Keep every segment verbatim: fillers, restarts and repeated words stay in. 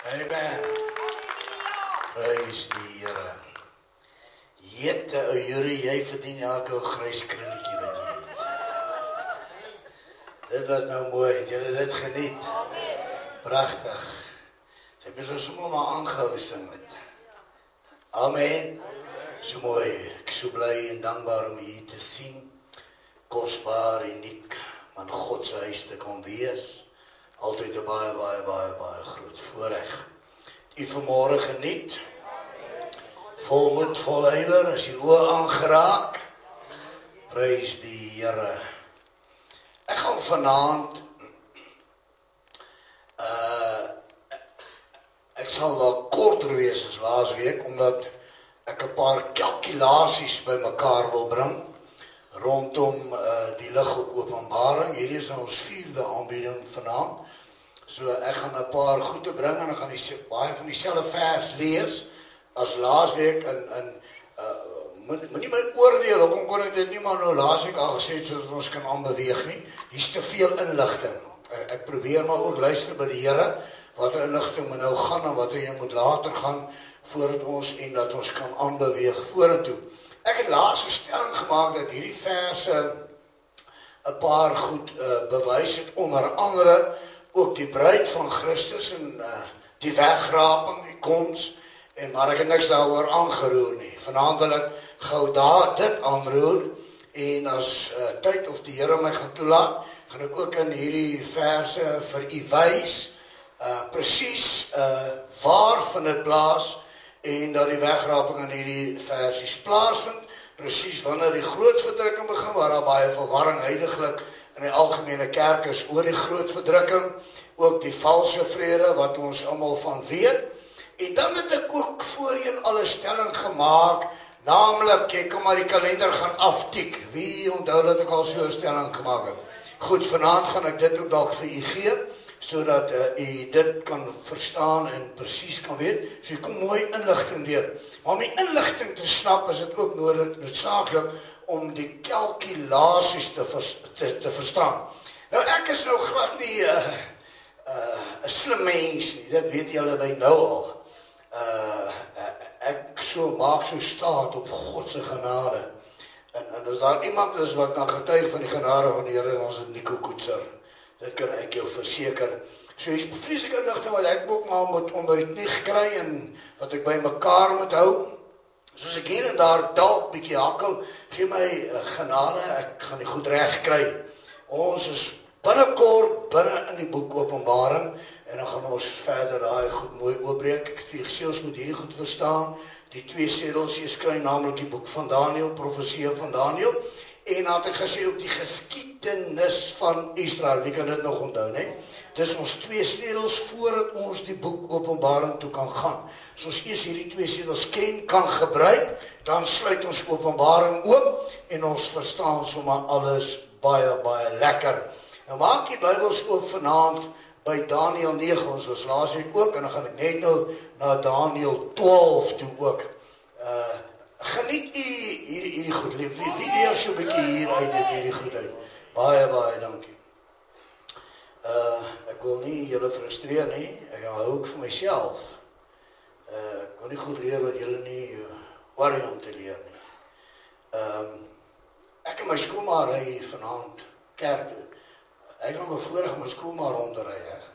Amen. Prys die Here. Jette, o Here, jy verdien elke grys krulletjie wat jy het. Dit was nou mooi, het julle dit geniet? Pragtig. Ek is so sommer maar aangehou sing met. Amen. So mooi, ek so bly en dankbaar om hier te sien. Kosbaar, uniek, maar God se huis te kon wees. Altyd 'n baie, baie, baie, baie groot voorreg. U vanmôre geniet. Volmoed, vol ywer, as u oë aangeraak. Prys die Here. Ek gaan vanaand uh ek sal daar korter wees as laasweek, omdat ek 'n paar kalkulasies bymekaar wil bring rondom uh, die lig op Openbaring. Hierdie is nou ons vierde aanbieding vanaand. So ek gaan 'n paar goede bring en ek gaan die, baie van dieselfde vers lees as laasweek in in uh, moet nie my oordeel, hoekom kon ek dit nie maar nou laasweek al gesê het sodat ons kan aanbeweeg nie. Hier's te veel inligting. Ek, ek probeer maar ook luister by die Here watter inligting moet nou gaan en watter jy moet later gaan voordat ons en dat ons kan aanbeweeg vorentoe. Ek het laas 'n stelling gemaak dat hierdie verse 'n paar goed uh, bewys het, onder andere ook die bruid van Christus en uh, die wegraping, die koms, en maar ek het niks daaroor aangeroer nie. Vanaand wil ek gou daar dit aanroer, en as uh, tyd of die Here my gaan toelaat, gaan ek ook in hierdie verse vir u wys, uh, presies uh, waar vind dit plaas, en dat die wegraping in hierdie versies plaasvind, presies wanneer die groot verdrukking begin, waar daar baie verwarring heiliglik in die algemene kerk is oor die groot verdrukking, ook die valse vrede wat ons almal van weet. En dan het ek ook voorheen al 'n stelling gemaak, naamlik ek kan maar die kalender gaan aftik. Wie onthou dat ek al so 'n stelling gemaak het? Goed, vanaand gaan ek dit ook dalk vir u gee, sodat uh, u dit kan verstaan en presies kan weet. So jy kom mooi inligting deur. Maar om die inligting te snap is dit ook nodig, noodsaaklik om die kalkulasies te, vers, te, te verstaan. Nou ek is nou glad nie 'n uh, uh, slim mens nie, dit weet julle by nou al. Uh, uh, ek so maak so staat op God se genade. En, en as daar iemand is wat kan getuig van die genade van die Here, dan is dit Nico Koetser. Dit kan ek jou verseker. So is vreeslike inligting wat ek ook maar moet onder die knie kry en wat ek by mekaar moet hou. Soos ek hier en daar dalk bietjie hakkel, gee my uh, genade, ek gaan die goed reg kry. Ons is binnekort binne in die boek Openbaring en dan gaan ons verder daai goed mooi oopbreek. Ek het vir gesê ons moet hierdie goed verstaan. Die twee sedels hier skry naamlik die boek van Daniël, profesie van Daniël. En dan het ek gesê ook die geskiedenis van Israel. Wie kan dit nog onthou, né? Dis ons twee sedels voordat ons die boek Openbaring toe kan gaan. As ons eers hierdie twee sedels ken, kan gebruik, dan sluit ons Openbaring oop en ons verstaan sommer alles baie baie lekker. Nou maak die Bybels oop vanaand by Daniël nege, ons was laasweek ook, en dan gaan ek net nou na Daniël twaalf toe ook. Uh, geniet u hierdie, hierdie goed, wie, wie leer so 'n bietjie hier uit dit hierdie goed uit? Baie, baie dankie. Uh, ek wil nie julle frustreer nie, ek hou ook vir myself. Uh, ek wil nie goed leer wat julle nie uh, worry om te leer nie. Um, ek en my skoonma ry vanaand kerk toe. Ek gaan bevoorreg my skoonma rond te ry.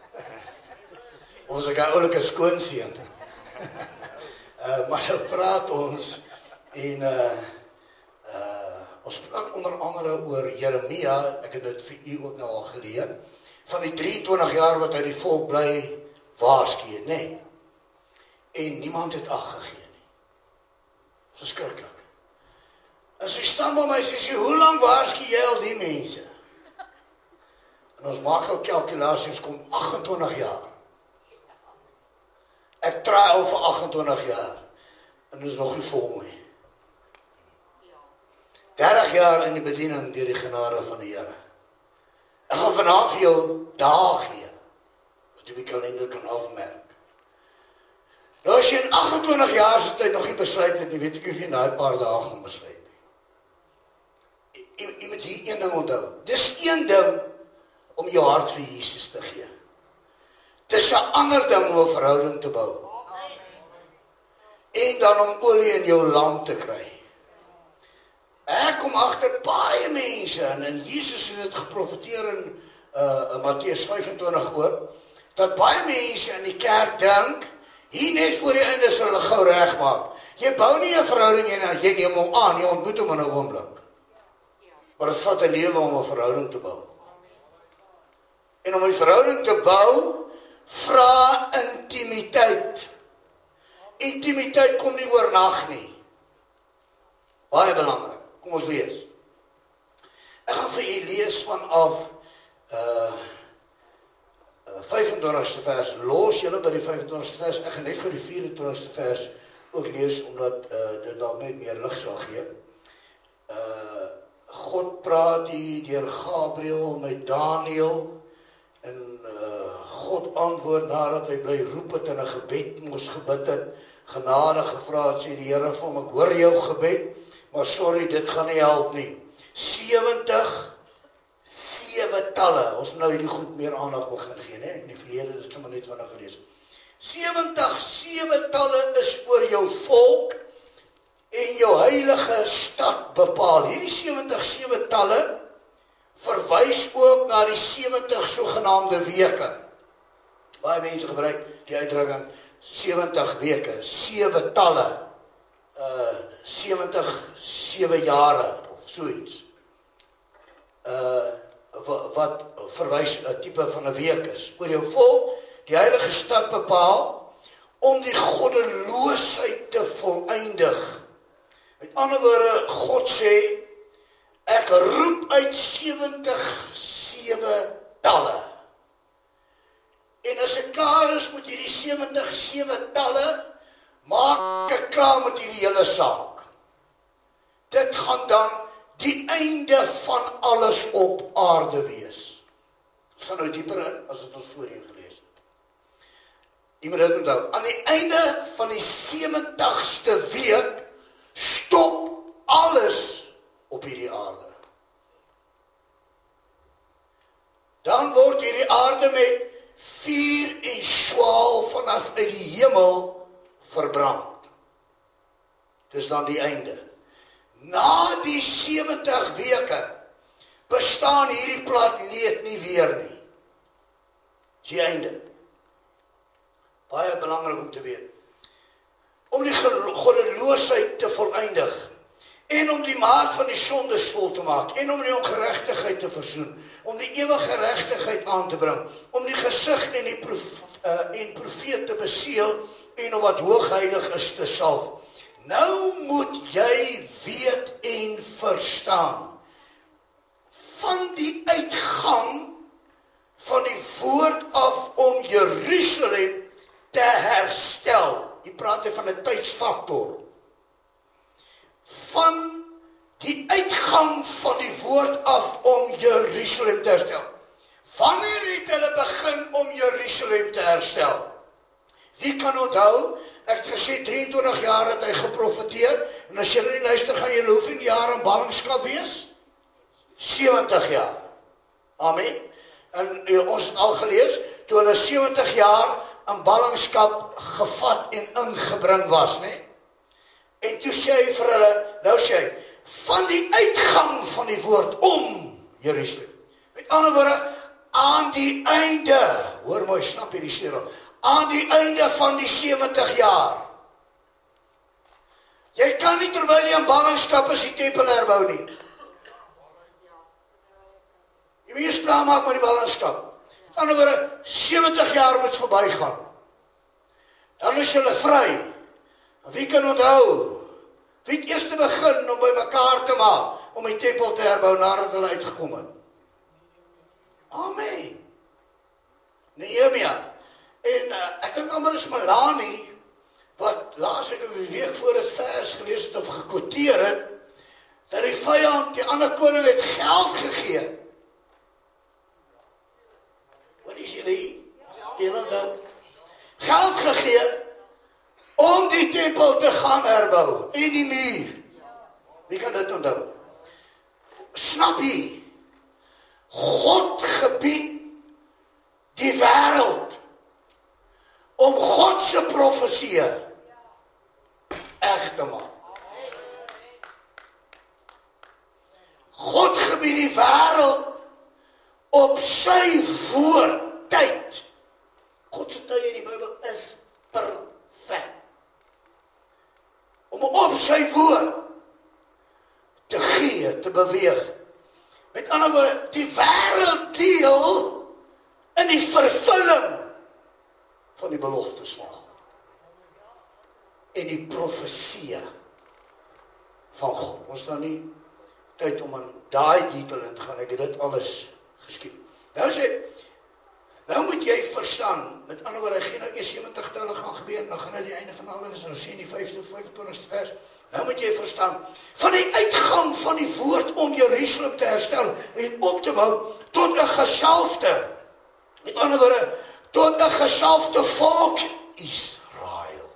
Ons is 'n oulike skoonseun. uh, maar nou praat ons en uh, uh, ons praat onder andere oor Jeremia. Ek het dit vir u ook nou al geleer. Van die drie en twintig jaar wat hy die volk bly waarsku het, nê? Nee. En niemand het ag gegee nie. Verskriklik. As jy staan by my sê, hoe lank waarsku jy al die mense? En ons maak al kalkulasies, kom agt en twintig jaar. Ek try al vir agt en twintig jaar. En dit is nog nie vol nie. dertig jaar in die bediening deur die genade van die Here. Ek gaan vanaf vir jou dae gee, wat jy die kalender kan afmerk. Nou as jy in agt en twintig jaar se tyd nog nie besluit het, jy weet ek of jy na 'n paar dae gaan besluit nie. Jy, jy moet hier een ding onthou. Dis een ding om jou hart vir Jesus te gee. Dis 'n ander ding om 'n verhouding te bou. En dan om olie in jou lamp te kry. Ek kom agter baie mense, en, en Jesus het dit geprofeteer in uh, in Matteus vyf en twintig oor, dat baie mense in die kerk dink, hier net voor die einde sal hulle gou regmaak. Jy bou nie 'n verhouding en jy neem hom aan, jy ontmoet hom in 'n oomblik. Maar dit vat 'n lewe om 'n verhouding te bou. En om 'n verhouding te bou, vra intimiteit. Intimiteit kom nie oornag nie. Baie belangrik. Kom ons lees. Ek gaan vir julle lees vanaf uh vyf en twintigste vers. Los julle by die vyf en twintigste vers. Ek gaan net gou die vyf en twintigste vers ook lees omdat uh dit dalk net meer lig sal gee. Uh God praat hier deur Gabriël met Daniël en uh God antwoord nadat hy bly roep het in 'n gebed mos gebid het, genade gevra het, sê die Here vir hom, ek hoor jou gebed, maar sorry, dit gaan nie help nie. sewentig sewe talle. Ons moet nou hierdie goed meer aandag begin gee, né? In die verlede het dit sommer net vinnig gelees. sewentig sewe talle is oor jou volk en jou heilige stad bepaal. Hierdie sewentig sewe talle verwys ook na die sewentig sogenaamde weke. Baie mense gebruik die uitdrukking sewentig weke, sewe talle, uh sewentig sewe jare of so iets. Uh wat, wat verwys 'n tipe van 'n week is. Oor jou volk, die heilige stad bepaal om die goddeloosheid te volëindig. Met ander woorde, God sê, ek roep uit sewentig sewe talle. En as ek klaar is met hierdie sewentig sewe talle, maak ek klaar met hierdie hele saak. Dit gaan dan die einde van alles op aarde wees. Ons gaan nou dieper in, as het ons voorheen gelees het. Jy moet dit onthou, aan die einde van die sewentigste week, stop alles op hierdie aarde. Dan word hierdie aarde met vuur en swaal vanaf uit die hemel verbrand. Dis dan die einde. Na die sewentig weke bestaan hierdie planeet nie weer nie. Dis die einde. Baie belangrik om te weet. Om die goddeloosheid te volëindig en om die maat van die sondes vol te maak en om die ongeregtigheid te versoen, om die ewige geregtigheid aan te bring, om die gesig en die prof, uh, en profeet te beseël en om wat hoogheilig is te salf. Nou moet jy weet en verstaan van die uitgang van die woord af om Jerusalem te herstel. Jy praat hier van 'n tydsfaktor. Van die uitgang van die woord af om Jerusalem te herstel. Wanneer het hulle begin om Jerusalem te herstel? Wie kan onthou? Ek het gesê drieëntwintig jaar het hy geprofeteer, en as jy nie luister, gaan jy hoeveel jaar in ballingskap wees? sewentig jaar. Amen. En uh, ons het al gelees, toe hulle sewentig jaar in ballingskap gevat en ingebring was, né? En toe sê hy vir hulle, nou sê hy, van die uitgang van die woord om Jerusalem. Met ander woorde, aan die einde, hoor mooi, snap jy die stelsel, aan die einde van die sewentig jaar. Jy kan nie terwyl jy in ballingskap is die tempel herbou nie. Jy moet eers klaar maak met die ballingskap. Met ander woorde, sewentig jaar moet verby gaan. Dan is hulle vry. Wie kan onthou? Wie het eers te begin om by mekaar te maak om die tempel te herbou nadat hulle uitgekom het? Amen. Nehemia. En uh, ek dink almal is Melanie, wat laas ek 'n week voor het vers gelees het of gekwoteer het, dat die vyand, die ander koning het geld gegee. Wat is julle hier? Ja. Geld gegee om die tempel te gaan herbou en die muur. Wie kan dit onthou? Snap jy? God gebied die wêreld om God se profesie reg te maak. God gebied die wêreld op sy woord tyd. God se tyd in die Bybel is perfek. Om op sy woord te gee, te beweeg. Met ander woorde, die wêreld deel in die vervulling van die beloftes van God. En die profesie van God. Ons nou nie tyd om in daai detail in te gaan, ek het dit alles geskied. Nou sê, nou moet jy verstaan, met ander woorde, geen nou eers sewentig tale gaan gebeur, dan gaan nou die einde van alles, en nou sê in die vyfde, vyfentwintigste vers, nou moet jy verstaan, van die uitgang van die woord om Jerusalem te herstel, en op te bou, tot 'n gesalfde, met ander woorde, tot 'n gesalfde volk, Israel.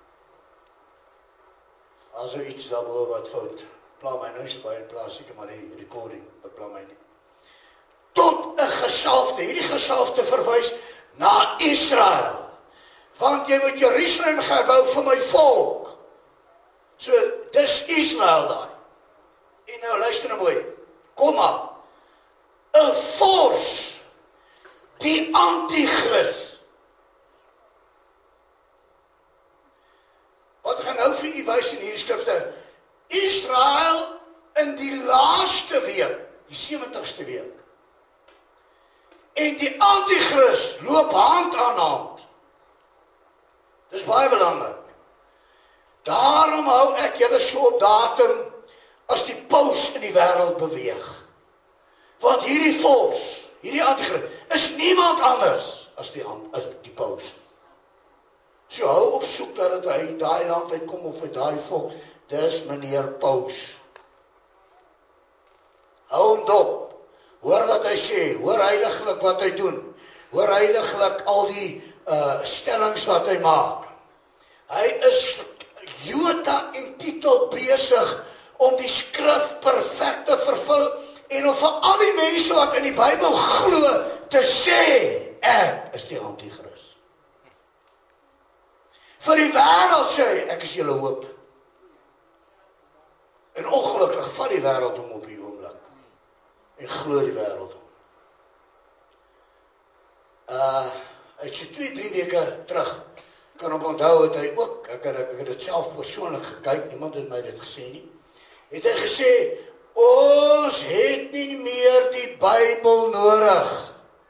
As er iets daarbo wat fout, pla my nou is baie plaas, ek maar die recording, dat pla my nie. Tot 'n gesalfde, hierdie gesalfde verwys na Israel, want jy moet Jerusalem herbou vir my volk. So, dis Israel daar. En nou, luister nou mooi, kom maar, 'n vors, die antichrist. Wat gaan nou vir u wys in hierdie skrifte? Israel in die laaste week, die sewentigste week. En die antichrist loop hand aan hand. Dis baie belangrik. Daarom hou ek julle so op datum as die paus in die wêreld beweeg. Want hierdie vors, hierdie antichrist, is niemand anders as die, as die paus. So hou op soek dat hy daai land uitkom of hy daai volk, dis meneer paus. Hou hom dop. Hoor wat hy sê, hoor heiliglik wat hy doen, hoor heiliglik al die uh, stellings wat hy maak. Hy is jota en titel besig om die skrif perfek te vervul en om vir al die mense wat in die Bybel glo te sê, ek is die antichrist. Vir die wêreld sê hy, ek is julle hoop. En ongelukkig vat die wêreld hom op die oomblik. En glo die wêreld om. Uh, ek so twee, drie weke terug, kan ek onthou het hy ook, ek het, ek het het self persoonlik gekyk, niemand het my dit gesê nie, het hy gesê, ons het nie meer die Bybel nodig,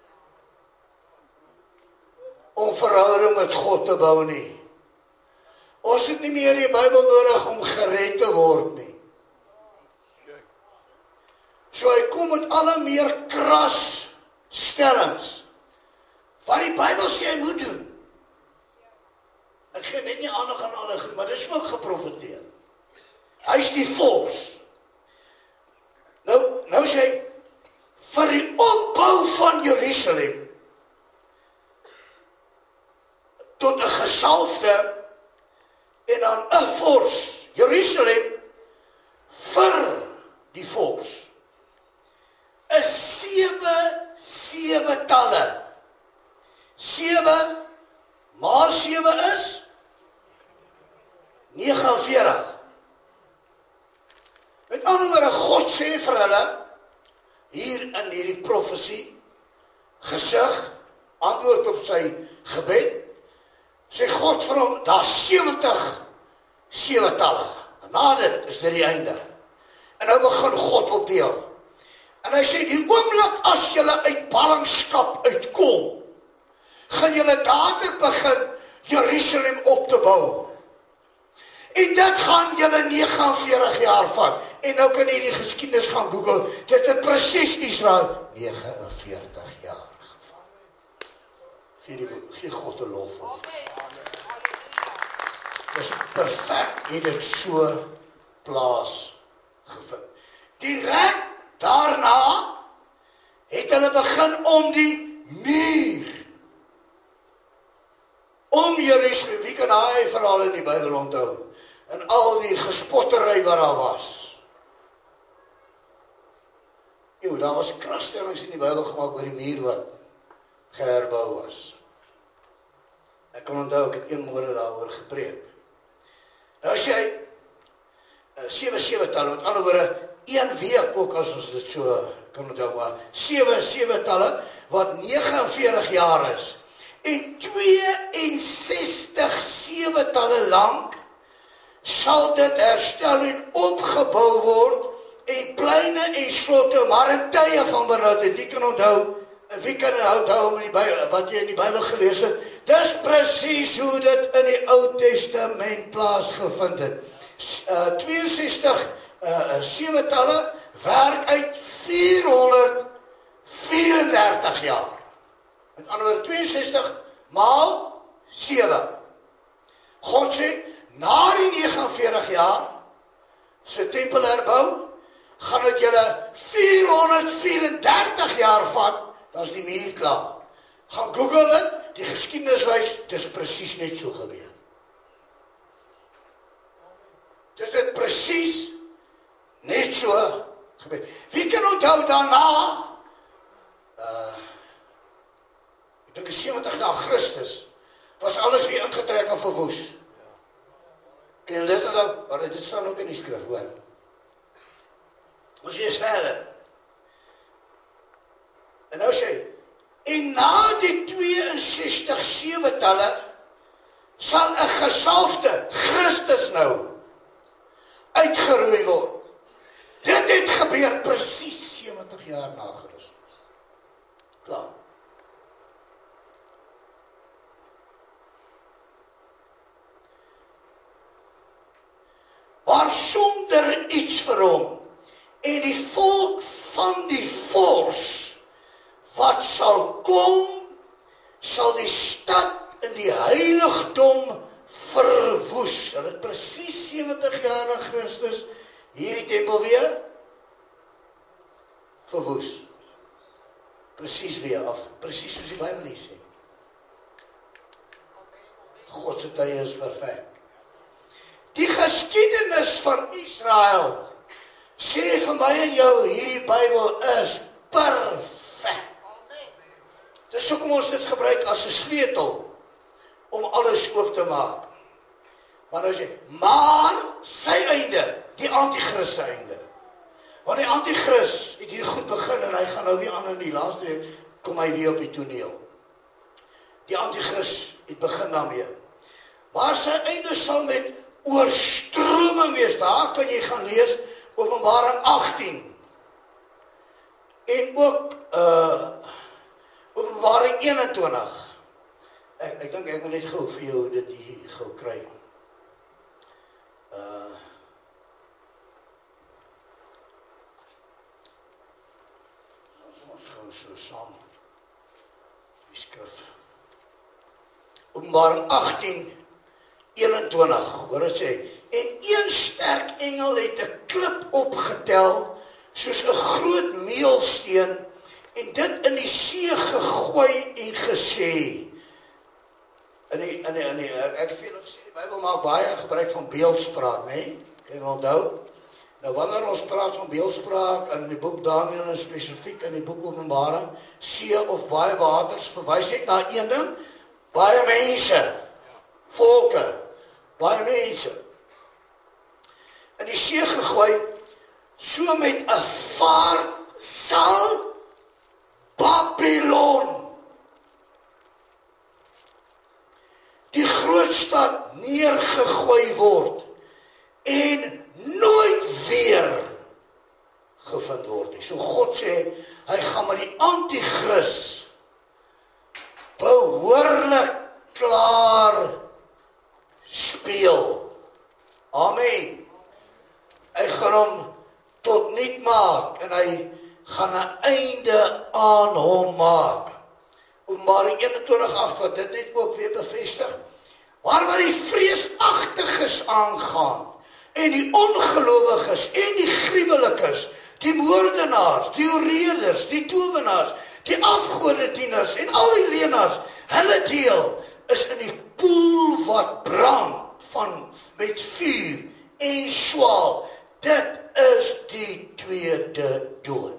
om verhouding met God te bou nie. Ons het nie meer die Bybel nodig om gered te word nie. So hy kom met alle meer kras stellings, wat die Bybel sê hy moet doen. Ek gee net nie aandag aan alle, maar dit is ook geprofeteer. Hy is die vors. Nou, nou sê hy, vir die opbou van Jerusalem, tot 'n gesalfde, en dan 'n vors, Jerusalem, vir die vors. Is sewe, sewe talle. Sewe, maar sewe is negenenveertig. Met ander woorde, God sê vir hulle, hier in hierdie profesie, gesig, antwoord op sy gebed, sê God vir hom, daar sewentig, sewe talle. En na dit is dit die einde. En nou begin God opdeel. En hy sê, die oomblik as julle uit ballingskap uitkom, gaan julle dadelik begin Jerusalem op te bou. En dit gaan julle negenenveertig jaar vat. En nou kan jy die geskiedenis gaan Google, dit het presies Israel negenenveertig jaar gevat. Gee, die, gee God 'n lof voor. Dis perfek, het dit so plaas gevind. Direk daarna het hulle begin om die muur, om Jerusalem, wie kan hy verhaal in die Bybel onthou, en al die gespottery wat daar was. Eeuw, daar was krasstellings in die Bybel gemaak oor die muur wat geherbou was. Ek kan onthou, ek het een môre daaroor gepreek. Nou as jy uh, sewe sewe talle, met ander woorde, een week ook as ons dit so kan onthou, maar sewe sewe talle, wat negenenveertig jaar is, en tweeënsestig sewe talle lank, sal dit herstel en opgebou word, en pleine en slotte, maar in tye van benoudheid. Wie kan onthou, wie kan onthou in die Bybel, wat jy in die Bybel gelees het? Dis presies hoe dit in die Ou Testament plaasgevind het. Uh, tweeënsestig uh, sewe talle werk uit vierhonderdvierendertig jaar. Met ander woorde, tweeënsestig maal sewe. God sê, na die negenenveertig jaar, sy tempel herbou, gaan dit julle vierhonderdvierendertig jaar vat, dan is die muur klaar. Gaan Google dit, die geskiedenis wys, dit is presies net so gebeur. Dit het presies net so gebeur. Wie kan onthou daarna, uh, ek dink sewentig na Christus, was alles weer ingetrek en verwoes. Kan jy dit onthou? Maar dit staan ook in die skrif, hoor. Ons lees verder. En nou sê, en na die tweeënsestig sewe talle, sal 'n gesalfde Christus nou uitgeroei word. Dit het gebeur presies sewentig jaar na Christus. Klaar. Maar sonder iets vir hom, en die volk van die vors, wat sal kom, sal die stad in die heiligdom verwoes. Hulle het presies sewentig jaar na Christus hierdie tempel weer verwoes. Presies weer af, presies soos die Bybel hier sê. God se tye is perfek. Die geskiedenis van Israel sê vir my en jou, hierdie Bybel is perfek. Dis hoekom ons dit gebruik as 'n sleutel om alles oop te maak. Maar nou sê, maar sy einde, die antichrist einde. Want die antichrist het hier goed begin en hy gaan nou weer aan in die laaste week kom hy weer op die toneel. Die antichrist het begin daarmee. Maar sy einde sal met oorstroming wees. Daar kan jy gaan lees Openbaring agttien. En ook uh Openbaring eenentwintig. Ek ek dink ek moet net gou vir jou dit hier gou kry. Uh Ons gou so saam. Die skrif. Openbaring agttien eenentwintig. Hoor dit sê, en een sterk engel het 'n klip opgetel soos 'n groot meelsteen en dit in die see gegooi en gesê. In die, in die, in die, ek het veel gesê, die Bybel maak baie gebruik van beeldspraak, né? Kan jy onthou? Nou wanneer ons praat van beeldspraak in die boek Daniël en spesifiek in die boek Openbaring, see of baie waters verwys net na een ding, baie mense, volke, baie mense. In die see gegooi, so met 'n vaart sal Babylon, die groot stad, neergegooi word en nooit weer gevind word nie. So God sê, hy gaan met die antichrist behoorlik klaar speel. Amen. Hy gaan hom tot niet maak en hy gaan 'n einde aan hom maak. Openbaring eenentwintig agt wat dit net ook weer bevestig. Waar waar die vreesagtiges aangaan en die ongelowiges en die gruwelikes, die moordenaars, die oreerders, die towenaars, die afgodedieners en al die leenaars, hulle deel is in die poel wat brand van met vuur en swaal. Dit is die tweede dood.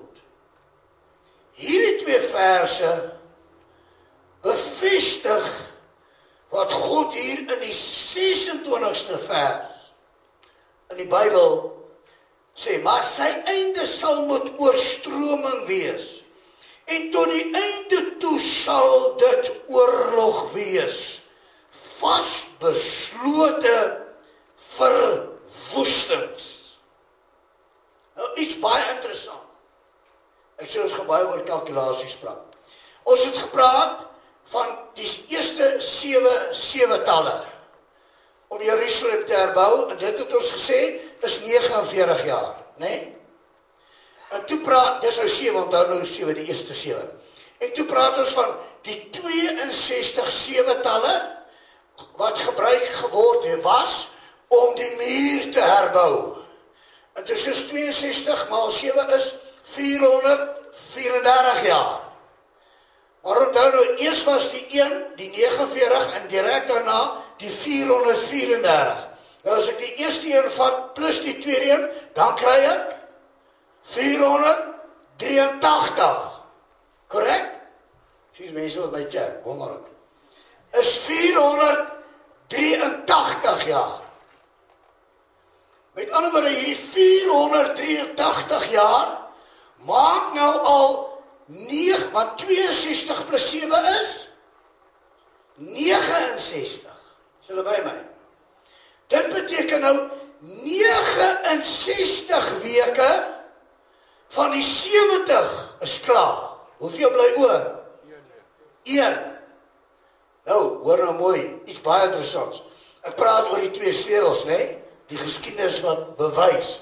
Hierdie twee verse bevestig wat God hier in die ses en twintigste vers in die Bybel sê, maar sy einde sal met oorstroming wees, en tot die einde toe sal dit oorlog wees, vasbeslote verwoestings. Nou, iets baie interessant. Ek sê ons gaan baie oor kalkulasies praat. Ons het gepraat van die eerste sewe sewe talle om Jerusalem te herbou, en dit het ons gesê is nege en veertig jaar, né? Nee? En toe praat, dis nou sewe, onthou nou sewe, die eerste sewe. En toe praat ons van die twee en sestig sewe talle wat gebruik geword het was om die muur te herbou. En dis is twee en sestig maal sewe is vierhonderd vierendertig jaar. Maar onthou nou, eers was die een, die nege en veertig, en direk daarna die vierhonderd vierendertig. Nou as ek die eerste een vat plus die tweede een, dan kry ek vierhonderd drieëntagtig. Korrek? Sies mense wat my chat, honger. Is vierhonderd drieëntagtig jaar. Met ander woorde, hierdie vierhonderd drieëntagtig jaar maak nou al nege, want twee en sestig plus sewe is nege en sestig. Is julle by my? Dit beteken nou nege en sestig weke van die sewentig is klaar. Hoeveel bly oor? een. Nou, hoor nou mooi, iets baie interessants. Ek praat oor die twee sleutels, né? Die geskiedenis wat bewys.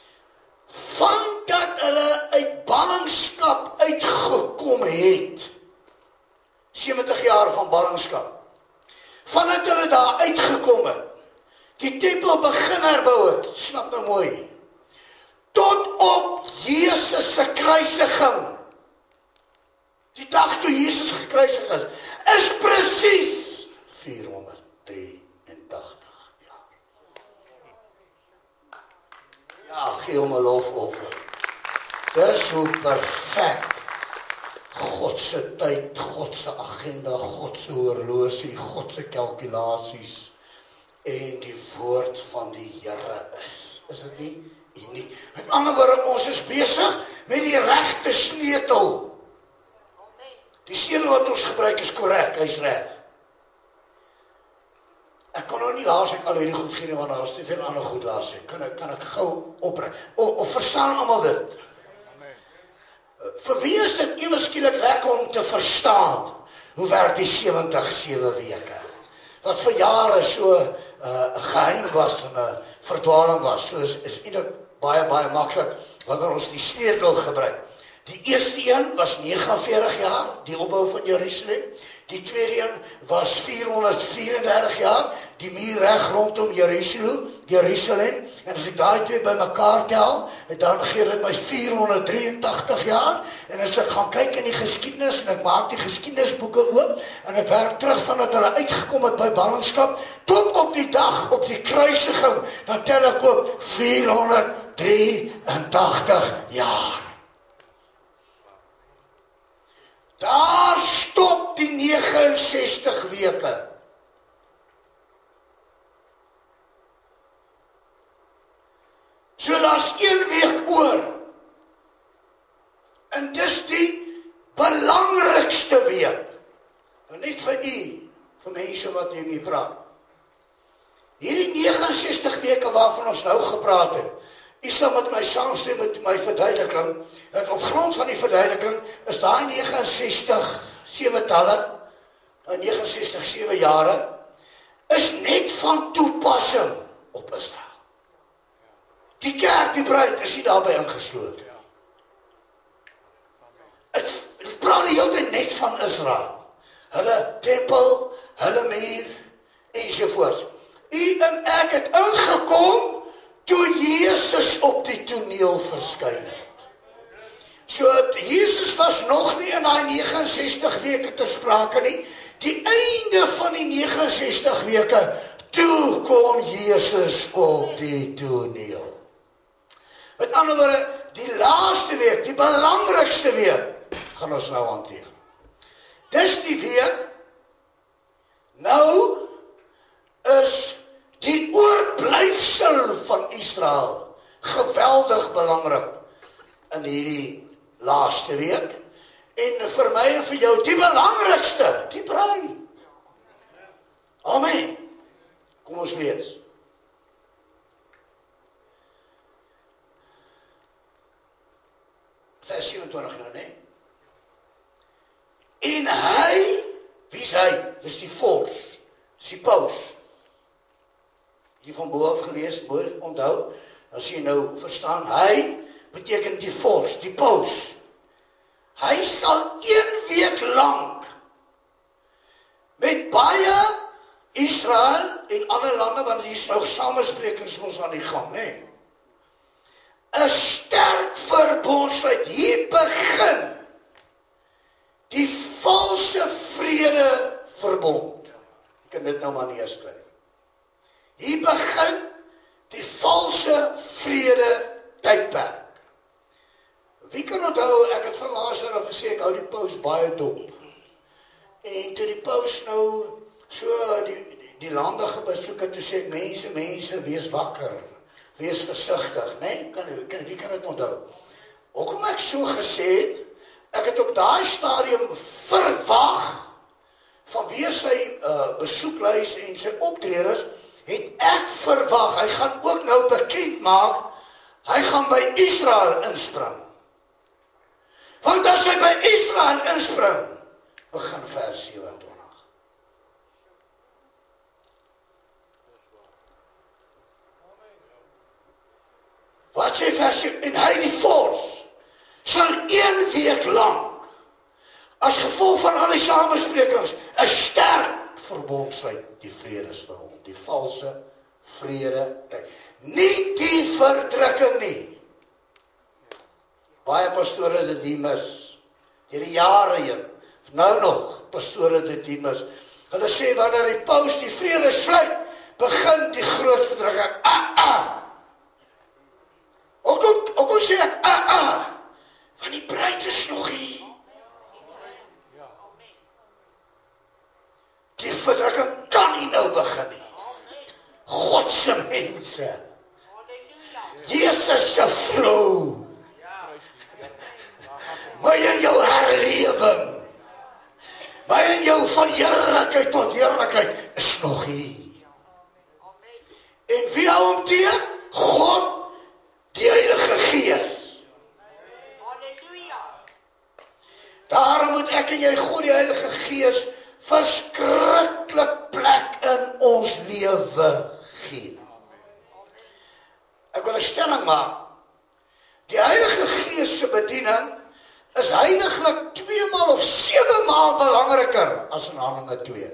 Vandat hulle uit ballingskap uitgekom het, sewentig jaar van ballingskap, vandat hulle daar uitgekom het, die tempel begin herbou het, snap nou mooi, tot op Jesus se kruisiging, die dag toe Jesus gekruisig is, is presies vierhonderd drieëntagtig jaar. Ja, gee hom 'n lofoffer. Dis hoe perfek God se tyd, God se agenda, God se horlosie, God se kalkulasies en die woord van die Here is. Is dit nie uniek? Met ander woorde, ons is besig met die regte sleutel. Die sleutel wat ons gebruik is korrek, hy's reg. Ek kan nou nie laas ek al hierdie goed gee, want daar is te veel ander goed laas ek. Kan ek, kan ek gou opbring? Of, of verstaan almal dit? Vir wie is dit ewe skielik lekker om te verstaan hoe werk die sewentig sewe weke? Wat vir jare so 'n uh, geheim was en 'n uh, verdwaling was. So is, is eintlik baie, baie maklik wanneer ons die sleutel gebruik. Die eerste een was nege en veertig jaar, die opbou van Jerusalem. Die tweede een was vierhonderd vierendertig jaar, die muur reg rondom Jerusalem, Jerusalem. En as ek daai twee bymekaar tel, dan gee dit my vierhonderd drieëntagtig jaar. En as ek gaan kyk in die geskiedenis en ek maak die geskiedenisboeke oop en ek werk terug vandat hulle uitgekom het by ballingskap tot op die dag op die kruisiging, dan tel ek op vierhonderd drieëntagtig jaar. Daar stop die nege en sestig weke. So daar's een week oor. En dis die belangrikste week. Nou net vir u, vir mense wat hiermee praat. Hierdie nege en sestig weke waarvan ons nou gepraat het, u sal met my saamstem met my verduideliking, dat op grond van die verduideliking is daai nege en sestig sewe talle, nege en sestig sewe jare, is net van toepassing op Israel. Die kerk, die bruid, is nie daarbey ingesloot. Het, het praat die hele tyd net van Israel. Hulle tempel, hulle muur, ensovoorts. U en ek het ingekom toe Jesus op die toneel verskyn het. So, Jesus was nog nie in daai nege en sestig weke ter sprake nie. Die einde van die nege en sestig weke, toe kom Jesus op die toneel. Met ander woorde, die laaste week, die belangrikste week, gaan ons nou hanteer. Dis die week Nou is die oorblyfsel van Israel geweldig belangrik in hierdie laaste week. En vir my en vir jou die belangrikste, die bruid. Amen. Kom ons lees. Vers sewe-en-twintig nou, nee. En hy, wie is hy? Dis die vors, dis die paus. Die van bo af gelees, mooi onthou, as jy nou verstaan, hy beteken die vors, die paus. Hy sal een week lang met baie Israel en ander lande, want hier is nog samesprekings ons aan die gang, nee. 'n sterk verbond sluit. Hier begin die valse vrede verbond. Ek kan dit nou maar neerskryf. Hier begin die valse vrede tydperk. Wie kan onthou, ek het van laas af gesê, ek hou die paus baie dop. En toe die paus nou so die, die, die lande besoek het, toe sê ek, mense, mense, wees wakker, wees versigtig, nee? Kan, kan, wie kan dit onthou? Hoekom ek so gesê het, ek het op daai stadium verwag, vanweë sy uh, besoeklys en sy optreders, het ek verwag, hy gaan ook nou bekend maak, hy gaan by Israel inspring. Want as hy by Israel inspring, begin vers sewe-en-twintig. Wat sê vers sewe? En hy die vors sal een week lang, as gevolg van al die samesprekings, 'n sterk verbond sluit, die vredesverbond, die valse vrede. Nie die verdrukking nie. Baie pastore het dit mis, deur die jare heen, nou nog pastore dit mis. Hulle sê wanneer die paus die vrede sluit, begin die groot verdrukking. Ah ah. Ook ook sê ek ah ah. Want die bruid is nog hier. Die verdrukking kan nie nou begin nie. God se mense. Jesus se vrou. My in jou herlewing, my in jou van heerlikheid tot heerlikheid is nog hier. En wie hou hom teen? God, die Heilige Gees. Daarom moet ek en jy God die Heilige Gees verskriklik plek in ons lewe gee. Ek wil 'n stelling maak. Die Heilige Gees se bediening is heiliglik twee maal of sewe maal belangriker as in Handelinge twee.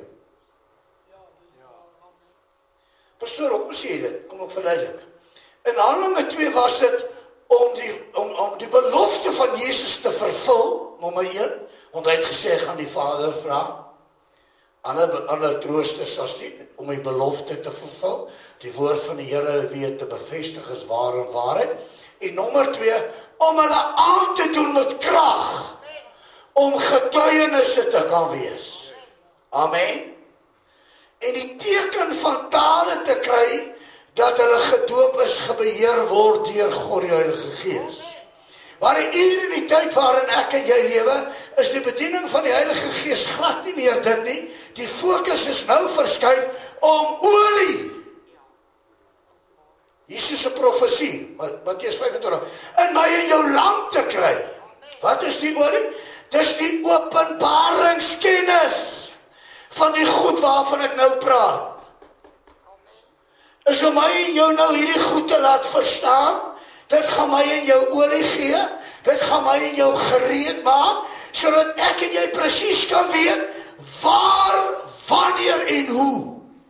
Pastoor, hoekom sê jy dit? Kom ek verduidelik. In Handelinge twee was dit om die, om, om die belofte van Jesus te vervul, nommer een, want hy het gesê, hy gaan die Vader vra, ander, ander troosters as die, om die belofte te vervul, die woord van die Here weer te bevestig is waar en waarheid, en nommer twee, om hulle aan te doen met krag, om getuienisse te kan wees. Amen. En die teken van tale te kry, dat hulle gedoop is, gebeheer word deur God die Heilige Gees. Maar hier in die tyd waarin ek en jy lewe, is die bediening van die Heilige Gees glad nie meer dit nie. Die fokus is nou verskuif om olie. Jesus se profesie, Matteus vyf-en-twintig, in my en jou land te kry. Wat is die olie? Dis die openbaringskennis van die goed waarvan ek nou praat. Is om my en jou nou hierdie goed te laat verstaan, dit gaan my en jou olie gee, dit gaan my en jou gereed maak, sodat ek en jy presies kan weet, waar, wanneer en hoe.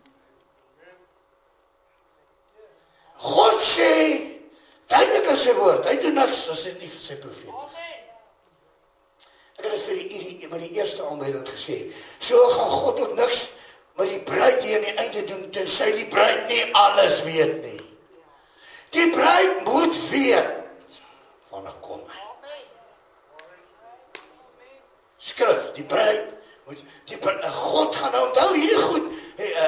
God sê, duidelik in sy woord, hy doen niks as hy nie vir sy profeet is. Ek het dit vir die, die, die, die eerste aanleiding gesê, so gaan God ook niks met die bruid hier aan die einde doen, tensy die bruid nie alles weet nie. Die bruid moet weet, van ek kom. Skrif, die bruid, moet, die, God gaan nou onthou hierdie goed,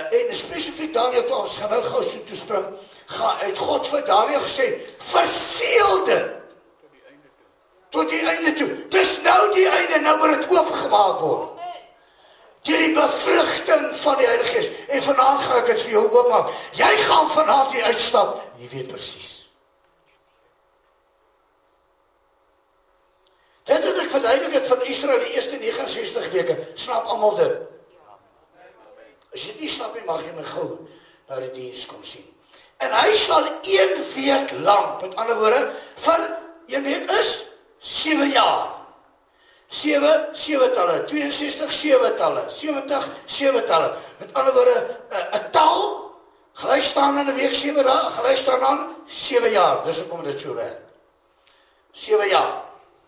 en spesifiek Daniël twaalf, ons gaan nou gou so toespring, gaan uit God vir Daniël gesê, verseël dit tot die einde toe. Dis nou die einde, nou moet dit oopgemaak word. Deur die bevrugting van die Heilige Gees. En vanaand gaan ek dit vir jou oopmaak. Jy gaan vanaand hier uitstap, jy weet presies. Dit wat ek verduidelik het van Israel die eerste negentig en sestig weke, snap almal dit. As jy nie snap nie, mag jy my gou na die diens kom sien. En hy sal een week lang, met ander woorde, vir een week is sewe jaar. sewe, sewe talle, twee en sestig, sewe talle, sewentig, sewe talle. Met ander woorde, 'n taal, gelyk staan in 'n week sewe dae, gelyk staan aan sewe jaar. Dis hoekom dit so werk. sewe jaar.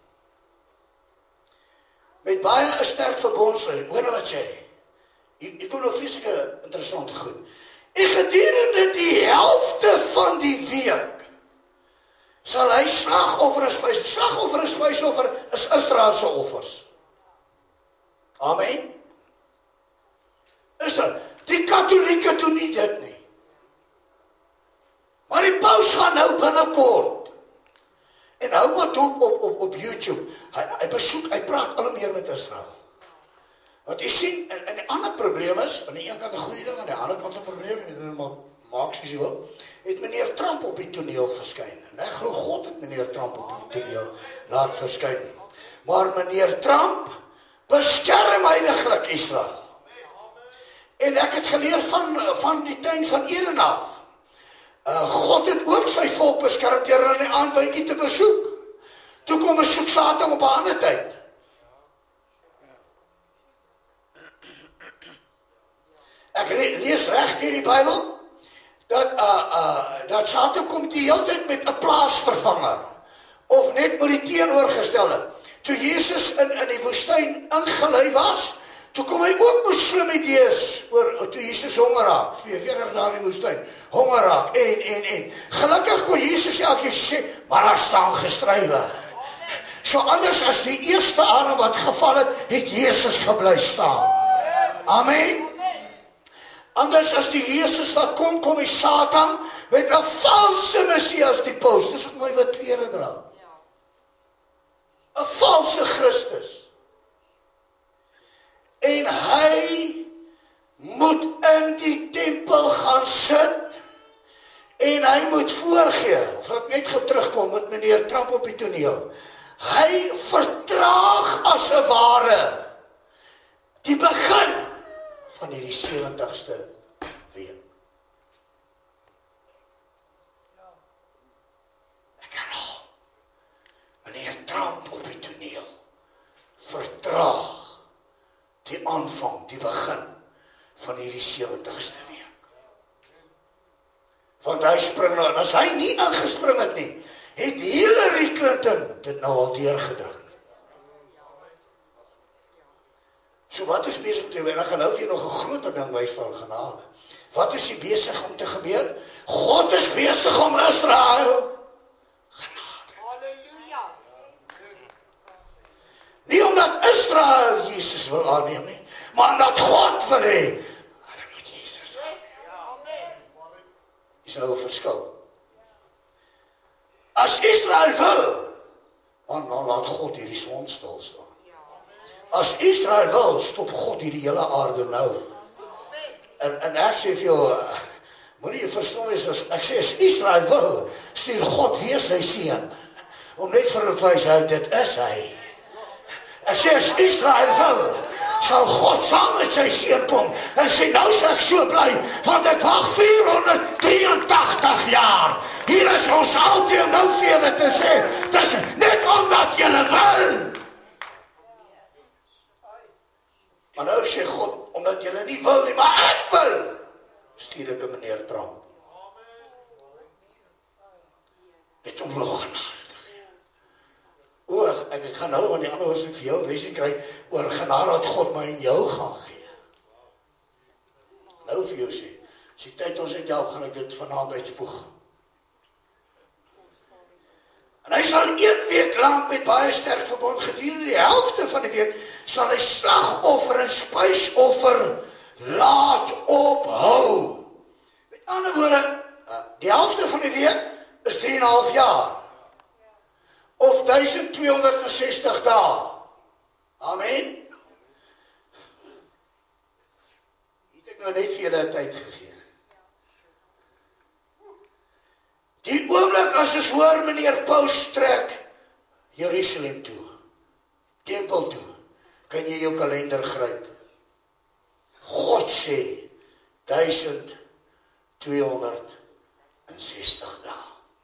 Met baie 'n sterk verbondsel, hoor nou wat sê. Ek kom nou vreeslike interessante goed. En gedurende die helfte van die week sal hy slagoffer en spys, slagoffer en spysoffer is Israelse offers. Amen. Israel, die Katolieke doen nie dit nie. Maar die paus gaan nou binnekort. En hou maar op op op op YouTube. Hy hy besoek, hy praat al meer met Israel. Want jy sien, en, en die ander probleem is, aan die een kant 'n goeie ding, aan die ander kant 'n probleem, en maar maak soos jy wil, het meneer Trump op die toneel verskyn. En ek glo God het meneer Trump op die toneel laat verskyn. Maar meneer Trump beskerm heiliglik Israel. En ek het geleer van van die tuin van Eden af. Uh, God het ook sy volk beskerm deur hulle in die aandwykie te besoek. Toe kom besoek Satan op 'n ander tyd. Ek lees reg deur die Bybel dat uh, uh, dat Satan kom die hele tyd met 'n plaasvervanger of net met die teenoorgestelde. Toe Jesus in in die woestyn ingelei was, toe kom hy ook met slim idees oor toe Jesus honger raak, veertig dae in die woestyn, honger raak en en en. Gelukkig kon Jesus elke keer sê, maar daar staan geskrywe. So anders as die eerste arm wat geval het, het Jesus gebly staan. Amen. Anders as die Jesus wat kom, kom die Satan met 'n valse Messias die paus. Dis ook my wat klere dra. 'n Valse Christus. En hy moet in die tempel gaan sit en hy moet voorgee, of ek net gou terugkom met meneer Trump op die toneel. Hy vertraag as 'n ware die begin van hierdie sewentigste week. Ek herhaal, meneer Trump op die toneel vertraag die aanvang, die begin van hierdie sewentigste week. Want hy spring nou, en as hy nie ingespring het nie, het Hillary Clinton dit nou al deurgedruk. So wat is besig om te gebeur? Ek gaan nou vir nog 'n groter ding wys van genade. Wat is hier besig om te gebeur? God is besig om Israel genade. Halleluja. Nie omdat Israel Jesus wil aanneem nie, maar omdat God wil hê hulle moet Jesus aanneem. Is nou 'n verskil. As Israel wil, dan laat God hierdie son stil staan. As Israel wil, stop God hierdie hele aarde nou. En, en ek sê vir jou, uh, moenie jy verstom wees, as, ek sê as Israel wil, stuur God weer sy seun, om net vir te wys hy, dit is hy. Ek sê as Israel wil, sal God saam met sy seun kom, en sê nou is ek so bly, want ek wag vierhonderddrieëntagtig jaar. Hier is ons altyd om nou vir julle te sê, dis net omdat julle wil. Maar nou sê God, omdat julle nie wil nie, maar ek wil, stuur ek 'n meneer Trump. Net om nog genade te gee. O, ek, ek gaan nou, want die ander was ek vir jou blessing kry, oor genade wat God my en jou gaan gee. Nou vir jou sê, as die tyd ons het help, gaan ek dit vanaand uitspoeg. En hy sal een week lang met baie sterk verbond gedurende die helfte van die week sal hy slagoffer en spysoffer laat ophou. Met ander woorde, die helfte van die week is drie en 'n half jaar. Of duisend tweehonderdsestig dae. Amen. Het ek nou net vir julle tyd gegee. Die oomblik as ons hoor meneer Paus trek Jerusalem toe, tempel toe, kan jy jou kalender gryp. God sê duisend tweehonderdsestig dae.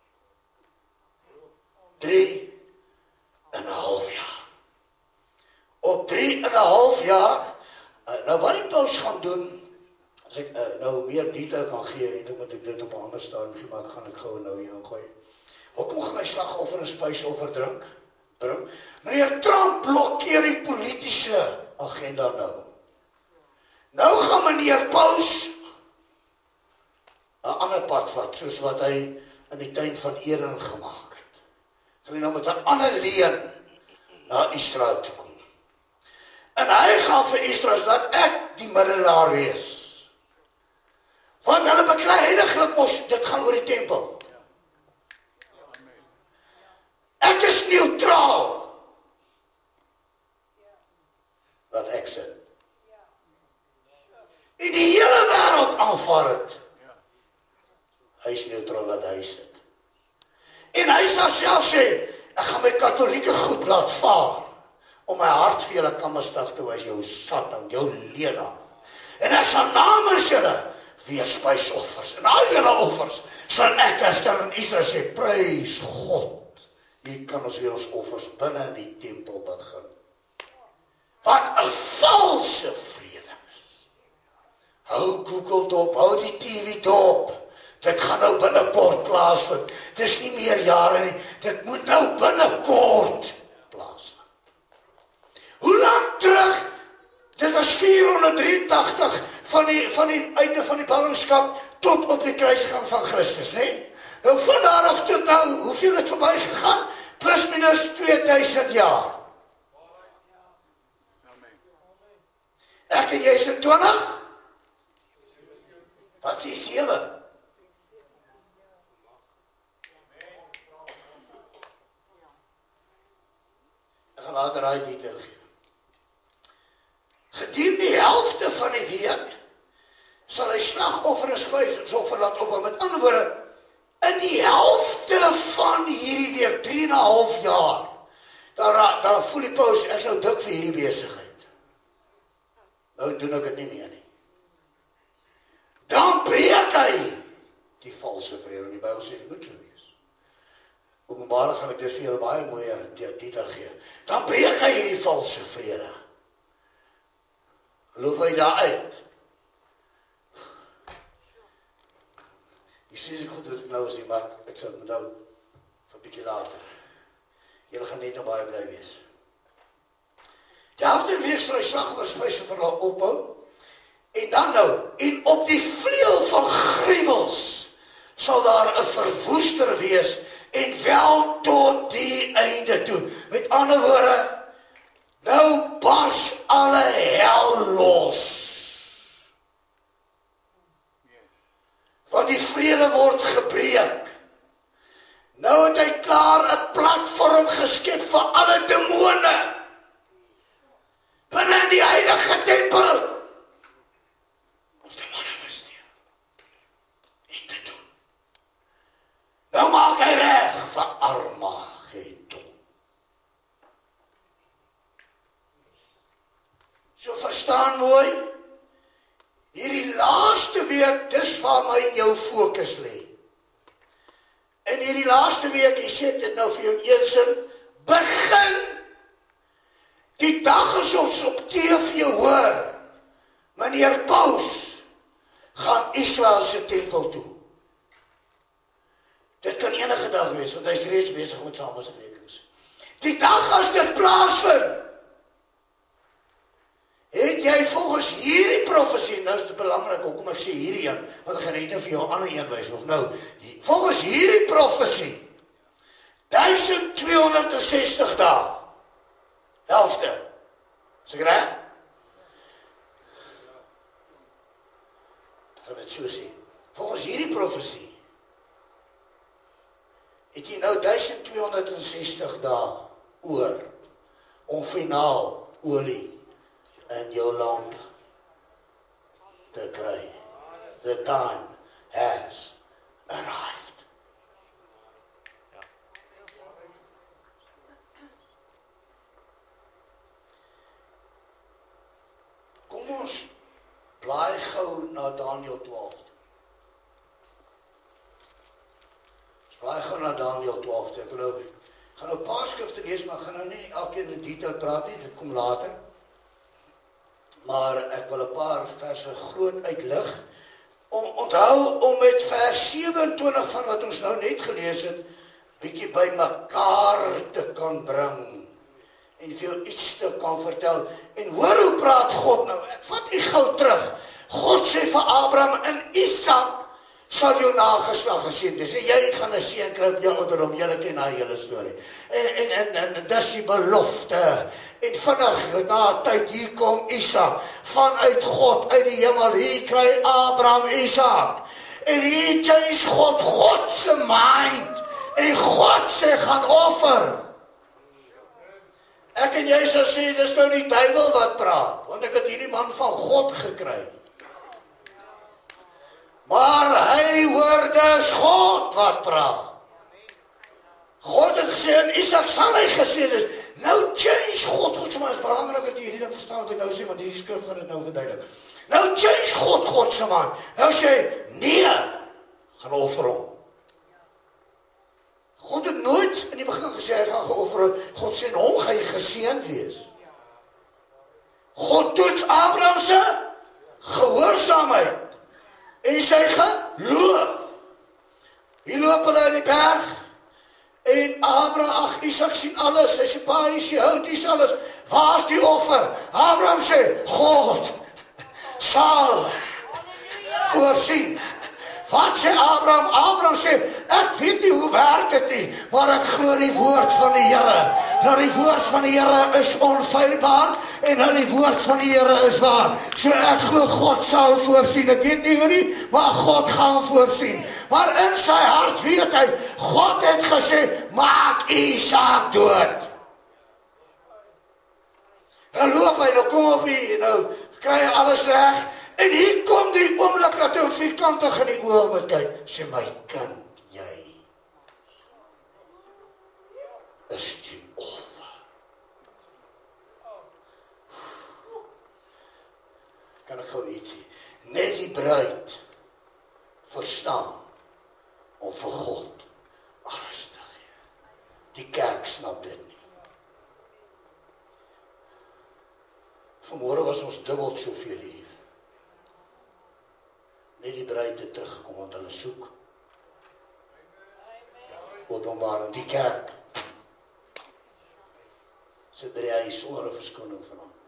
Drie en 'n half jaar. Op drie en 'n half jaar, nou wat die Paus gaan doen, as ek uh, nou meer detail kan gee, en dan moet ek dit op 'n ander stadium, maar gaan ek gou nou hier ingooi. Hoekom gaan hy slagoffer en spysoffer drink? Bring? Meneer Trump blokkeer die politiese agenda nou. Nou gaan meneer Paus 'n ander pad vat, soos wat hy in die tuin van Eden gemaak het. Gaan hy nou met 'n ander leen na Israel toe kom. En hy gaan vir Israel dat ek die middelaar wees. Want hulle beklei heiliglik mos, dit gaan oor die tempel. Ek is neutraal. Wat ek sê. En die hele wêreld aanvaar het. Hy is neutraal wat hy sit. En hy sal self sê, ek gaan my katholieke goed laat vaar, om my hart vir julle kammersdag te wys, jou Satan, jou lena. En ek sal namens julle weer spysoffers, en al julle offers, sal ek herstel in Israel sê, prys God. Hier kan ons weer ons offers binne in die tempel begin. Wat 'n valse vrede is. Hou Google dop, hou die T V dop. Dit gaan nou binnekort plaasvind. Dis nie meer jare nie. Dit moet nou binnekort plaasvind. Hoe lank terug? Dit was vierhonderddrieëntagtig van die van die einde van die ballingskap tot op die kruisiging van Christus, né? Nou van daar af tot nou, hoeveel het verby gegaan? Plus minus tweeduisend jaar. Ek en jy is in twintig? Wat sê sewe? Ek gaan later daai detail gee. Gedurende die helfte van die week sal hy slagoffer en spysoffer laat ophou. Met ander woorde, in die helfte van hierdie week, drie en 'n half jaar, dan, dan voel die Paus, ek sou dik vir hierdie besigheid. Nou doen ek dit nie meer nie. Dan breek hy die valse vrede. Die Bybel sê dit moet so wees. Openbaar gaan ek dus vir julle baie mooier titel gee. Dan breek hy hierdie valse vrede. Loop hy daar uit. Jy sê ek goed wat ek nou sê, maar ek sal met nou vir 'n bietjie later. Julle gaan net nou baie bly wees. Die helfte week sal hy slagoffer spysoffer laat ophou. En dan nou, en op die vleuel van gruwels sal daar 'n verwoester wees, en wel tot die einde toe. Met ander woorde, nou bars alle hel los. Want die vrede word gebreek. Nou het hy klaar 'n platform geskep vir alle demone binne die heilige tempel. Om te manifesteer. En te doen. Nou maak hy reg vir Armageddon. So verstaan mooi, hierdie laaste week, dis waar my en jou fokus lê. En hierdie laaste week, jy sê dit nou vir jou een sin, begin. Die dag is ons op T V hoor, meneer Paus gaan Israel se tempel toe. Dit kan enige dag wees, want hy is reeds besig met samesprekings. Die dag as dit plaasvind, het jy volgens hierdie profesie, nou is dit belangrik, hoekom ek sê hierdie een, want ek gaan net vir jou 'n ander een wys, of nou, volgens hierdie profesie, duisend tweehonderdsestig dae, helfte, is ek reg? gaan dit so sê. Volgens hierdie profesie het jy nou duisend tweehonderdsestig dae oor om finaal olie in jou lamp te kry. The time has arrived. Kom ons blaai gou na Daniël twaalf. Ons blaai gou na Daniël twaalf. Ek wil Ek gaan nou 'n paar skrifte lees, maar ek gaan nou nie elkeen in detail praat nie, dit kom later. Maar ek wil 'n paar verse groot uitlig. Om, onthou om met vers sewe-en-twintig van wat ons nou net gelees het, bietjie by mekaar te kan bring. En vir jou iets te kan vertel. En hoor hoe praat God nou. Ek vat u gou terug. God sê vir Abraham en Isak, sal jou nageslag geseën wees. En jy gaan 'n seun kry op jou ouderdom. Julle ken daai hele storie. En en en, en dis die belofte. En vinnig na 'n tyd hier kom Isak vanuit God uit die hemel. Hier kry Abraham Isak. En hier change God God se mind. En God sê gaan offer. Ek en jy sal sê dis nou die duiwel wat praat, want ek het hierdie man van God gekry. Maar hy hoor dis God wat praat. God het gesê en Isak sal hy gesê is. Nou change God, God se man is belangrik dat jy hierdie ding verstaan wat ek nou sê, want hierdie skrif gaan dit nou verduidelik. Nou change God, God se man. Nou sê nee, gaan offer hom. God het nooit in die begin gesê hy gaan geoffer. God sê en hom gaan jy geseënd wees. God toets Abraham se gehoorsaamheid en sy geloof. Hier loop hulle in die berg en Abraham, ag Isak sien alles, hy sê pa, hy sê hout, hy sê alles. Waar is die offer? Abraham sê God sal voorsien. Wat sê Abraham? Abraham sê, ek weet nie hoe werk dit nie, maar ek glo die woord van die Here. Dat die woord van die Here is onfeilbaar en dat die woord van die Here is waar. So ek glo God sal voorsien. Ek weet nie hoe nie, maar God gaan voorsien. Maar in sy hart weet hy, God het gesê, maak Isak dood. Nou loop hy, nou kom op hier, nou kry hy alles reg. En hier kom die oomblik dat hy op vierkantig in die oor moet kyk. Sê my kind, jy is die offer. Kan ek gou iets sê? Net die bruid verstaan om vir God alles te gee. Die kerk snap dit nie. Vanmôre was ons dubbel soveel hier. Net die bruid het teruggekom, want hulle soek Openbaring, die kerk sit by die huis sonder 'n verskoning van hom.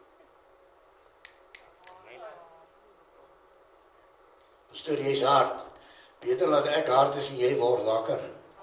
Pastoor, jy's hard. Beter laat ek hard is en jy word wakker.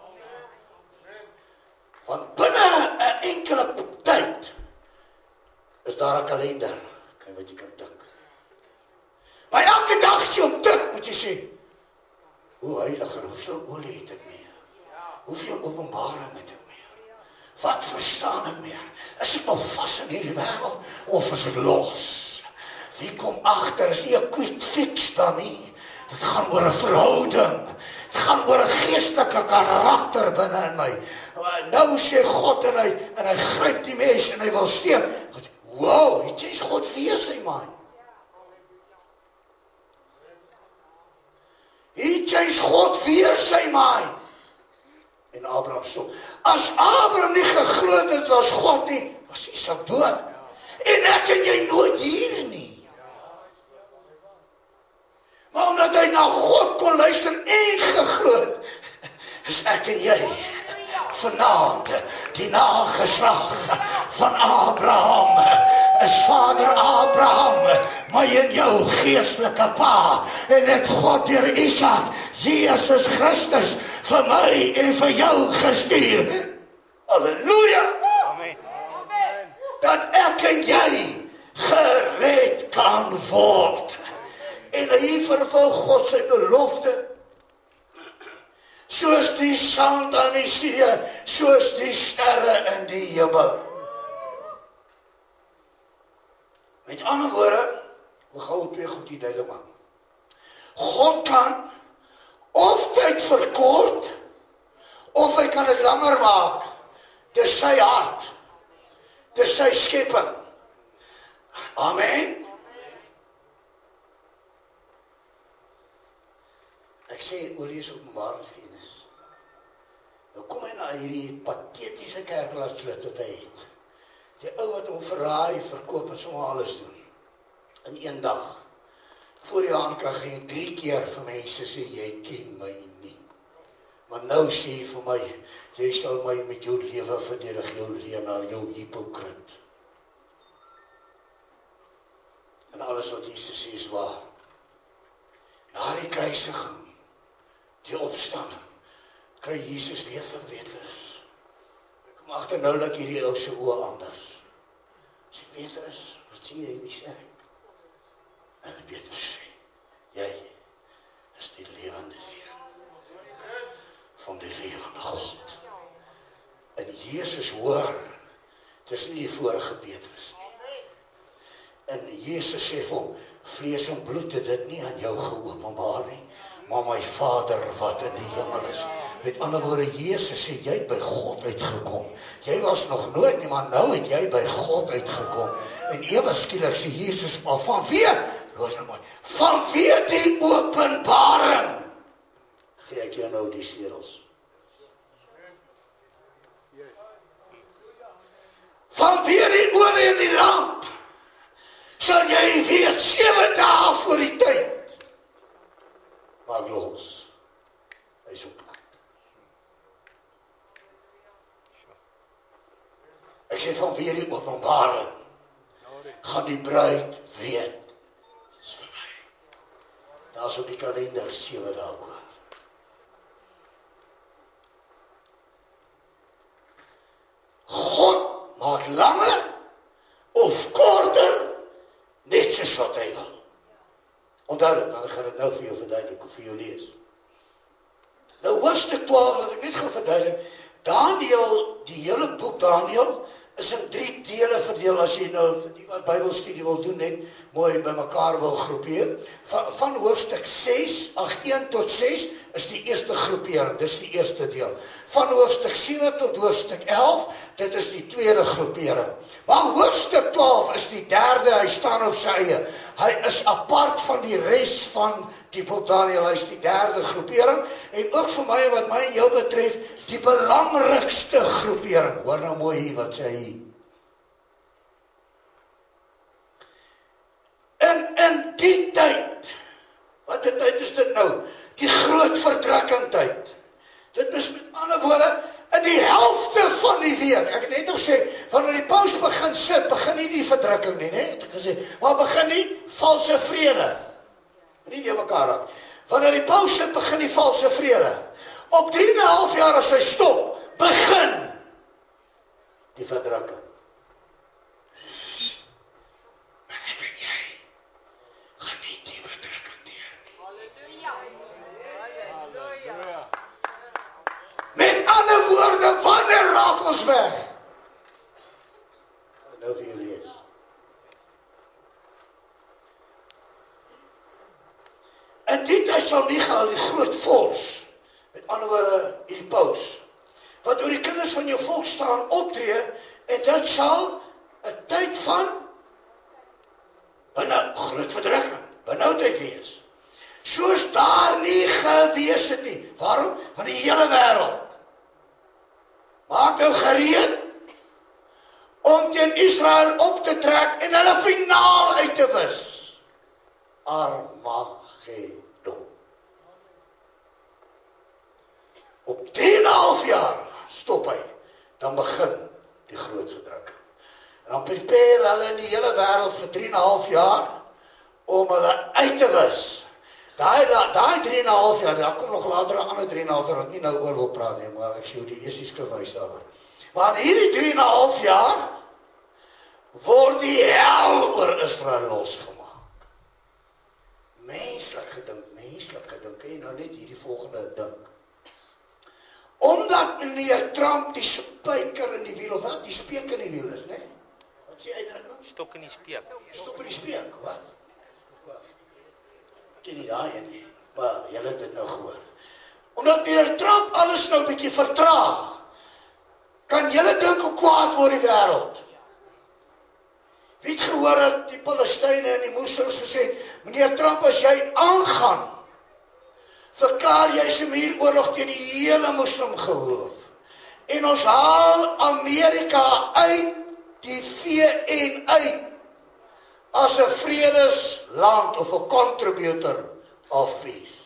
Want binne 'n enkele tyd is daar 'n kalender. Kyk wat jy kan tik. Maar elke dag as jy op tik, moet jy sê, hoe heiliger, hoeveel olie het ek meer? Hoeveel openbaring het ek meer? Wat verstaan ek meer? Is ek nog vas in hierdie wêreld, of is ek los? Wie kom agter? Is nie 'n quick fix dan nie. Dit gaan oor 'n verhouding. Dit gaan oor 'n geestelike karakter binne in my. Nou sê God en hy, en hy gryp die mes en hy wil steen. Wow, dit is God weer sy man. Hy change God weer sy mind. En Abraham stop. As Abraham nie geglo het was God nie, was Isak dood. En ek en jy nooit hier nie. Maar omdat hy na God kon luister en geglo het, is ek en jy vanaand die nageslag van Abraham. Is vader Abraham, maar in jou geestelike pa, en het God deur Isak, Jesus Christus, vir my en vir jou gestuur. Halleluja! Amen. Dat ek en jy gered kan word. en hy vervul God sy belofte. Soos die sand aan die see, soos die sterre in die hemel. Met ander woorde, we gaan twee goed die duidelik maak. God kan of tyd verkort, of hy kan dit langer maak. Dis sy hart. Dis sy skepping. Amen. Ek sê, oor lees openbaringskennis. Nou kom hy na hierdie pathetiese kerklaslid wat hy het. Die ou wat hom verraai, verkoop en sommer alles doen. In een dag. Voor die aanklag en drie keer vir mense sê, jy ken my nie. Maar nou sê hy vir my, jy sal my met jou lewe verdedig, jou leenaar, jou hypocriet. En alles wat Jesus sê is waar. Na die kruisiging, die opstanding, kry Jesus weer verbeters. Ek kom agter nou dat hierdie ou se oë anders. Sê Petrus, wat sê jy, wie sê ek? En Petrus sê, jy is die lewende seun van die lewende God. En Jesus hoor, dis nie die vorige Petrus nie. En Jesus sê vir hom, vlees en bloed het dit nie aan jou geopenbaar nie, maar my Vader wat in die hemel is. Met ander woorde, Jesus sê, jy het by God uitgekom. Jy was nog nooit nie, maar nou het jy by God uitgekom. En ewe skielik sê Jesus, maar van wie? Hoor nou maar, van wie die openbaring? Gee ek jou nou die sleutels. Van wie die olie in die lamp? Sal jy weet, sewe dae voor die tyd. Maak los. Hy is op. Ek sê van wie die openbaring? Gaan die bruid weet. Dis vir my. Daar is op die kalender sewe dae oor. God maak langer of korter, net soos wat hy wil. Onthou dit, dan gaan ek nou vir jou verduidelik of vir jou lees. Nou hoofstuk twaalf, wat ek net gaan verduidelik, Daniël, die hele boek Daniël, is in drie dele verdeel, as jy nou die wat Bybelstudie wil doen, net mooi by mekaar wil groepeer. Van, van hoofstuk ses, ag een tot ses, is die eerste groepering, dis die eerste deel. Van hoofstuk sewe tot hoofstuk elf, dit is die tweede groepering. Maar hoofstuk twaalf is die derde, hy staan op sy eie. Hy is apart van die res van die boek Daniël, hy is die derde groepering, en ook vir my, wat my en jou betref, die belangrikste groepering. Hoor nou mooi hier, wat sê hy. En in die tyd, wat die tyd is dit nou? Die groot verdrukking tyd. Dit is met ander woorde, in die helfte van die week, ek het net nog sê, wanneer die paus begin sit, begin nie die verdrukking nie, nee, het ek gesê, maar begin die valse vrede. Nie die mekaar raak. Wanneer die paus sit, begin die valse vrede. Op drie en 'n half jaar as hy stop, begin die verdrukking. Maar ek en jy gaan nie die verdrukking deur nie. Halleluja. Met ander woorde, wanneer raak ons weg? Nou vir julle lees. En dit is sal Michael, die groot vors, met ander woorde, die paus, wat oor die kinders van jou volk staan optree, en dit sal 'n tyd van benou, groot verdrukking, benoudheid wees. Soos daar nie gewees het nie. Waarom? Want die hele wêreld maak nou gereed om teen Israel op te trek en hulle finaal uit te wis. Armageddon. Op drie en 'n half jaar stop hy, dan begin die groot verdrukking. En dan prepare hulle in die hele wêreld vir drie en 'n half jaar om hulle uit te wis. Daai daai drie en 'n half jaar, daar kom nog later 'n ander drie en 'n half jaar wat nie nou oor wil praat nie, maar ek sê die eerste skrif wys daaroor. Maar hierdie drie en 'n half jaar word die hel oor Israel losgemaak. menslik gedink, menslik gedink, en nou net hierdie volgende dink. Omdat meneer Trump die spyker in die wiel, of wat, die speek in die wiel is, né? Wat sê uitdrukking? Stok in die speek. Stok in die speek, wat? Ek ken nie daai een nie, maar julle het dit nou gehoor. Omdat meneer Trump alles nou 'n bietjie vertraag, kan julle dink hoe kwaad word die wêreld. Wie het gehoor dat die Palestynë en die moslems gesê, meneer Trump, as jy aangaan, verklaar jy se muuroorlog teen die hele moslim geloof. En ons haal Amerika uit die V N uit as 'n vredesland of 'n contributor of peace.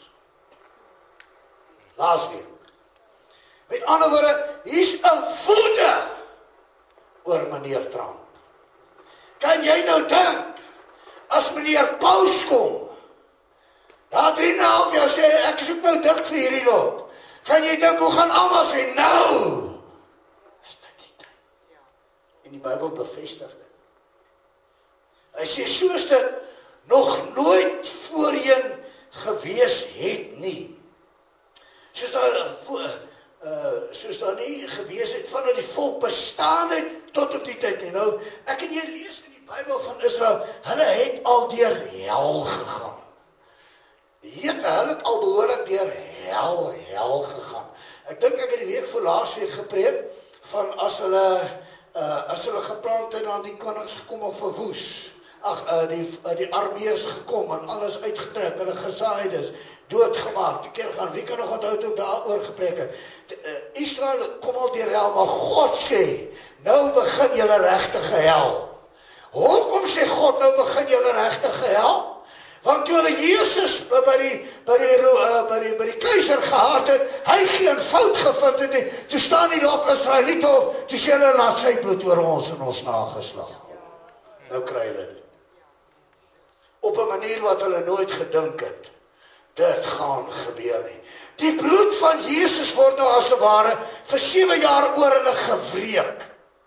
Laas week. Met ander woorde, hier's 'n woede oor meneer Trump. Kan jy nou dink, as meneer Paus kom, na drie en 'n half jaar sê, ek is ook nou dik vir hierdie lot. Kan jy dink, hoe gaan almal sê, nou, is dit die tyd. En die Bybel bevestig dit. Hy sê, soos dit nog nooit voorheen gewees het nie. Soos daar, uh, soos daar nie gewees het, vanaf die volk bestaan het, tot op die tyd nie. Nou, ek en jy lees in die Bybel van Israel, hulle het al deur hel gegaan. Jette, hulle het al behoorlik deur hel, hel gegaan. Ek dink ek het die week voor laasweek gepreek, van as hulle, uh, as hulle geplant het, dan die konings gekom om verwoes. Ag, uh, die, uh, die armeers gekom, en alles uitgetrek, hulle gesaai is, doodgemaak, die keer gaan, wie kan nog onthou toe daar oor gepreek het? Uh, Israel kom al deur hel, maar God sê, nou begin julle regtige hel. Hoekom sê God, nou begin julle regtige hel? Want toe hulle Jesus by die, by die, uh, by die, by die keiser gehad het, hy geen fout gevind het nie, toe staan die op Israeliete op, toe sê hulle, laat sy bloed oor ons en ons nageslag. Nou kry hulle dit. Op 'n manier wat hulle nooit gedink het, dit gaan gebeur nie. Die bloed van Jesus word nou as 'n ware vir sewe jaar oor hulle gewreek.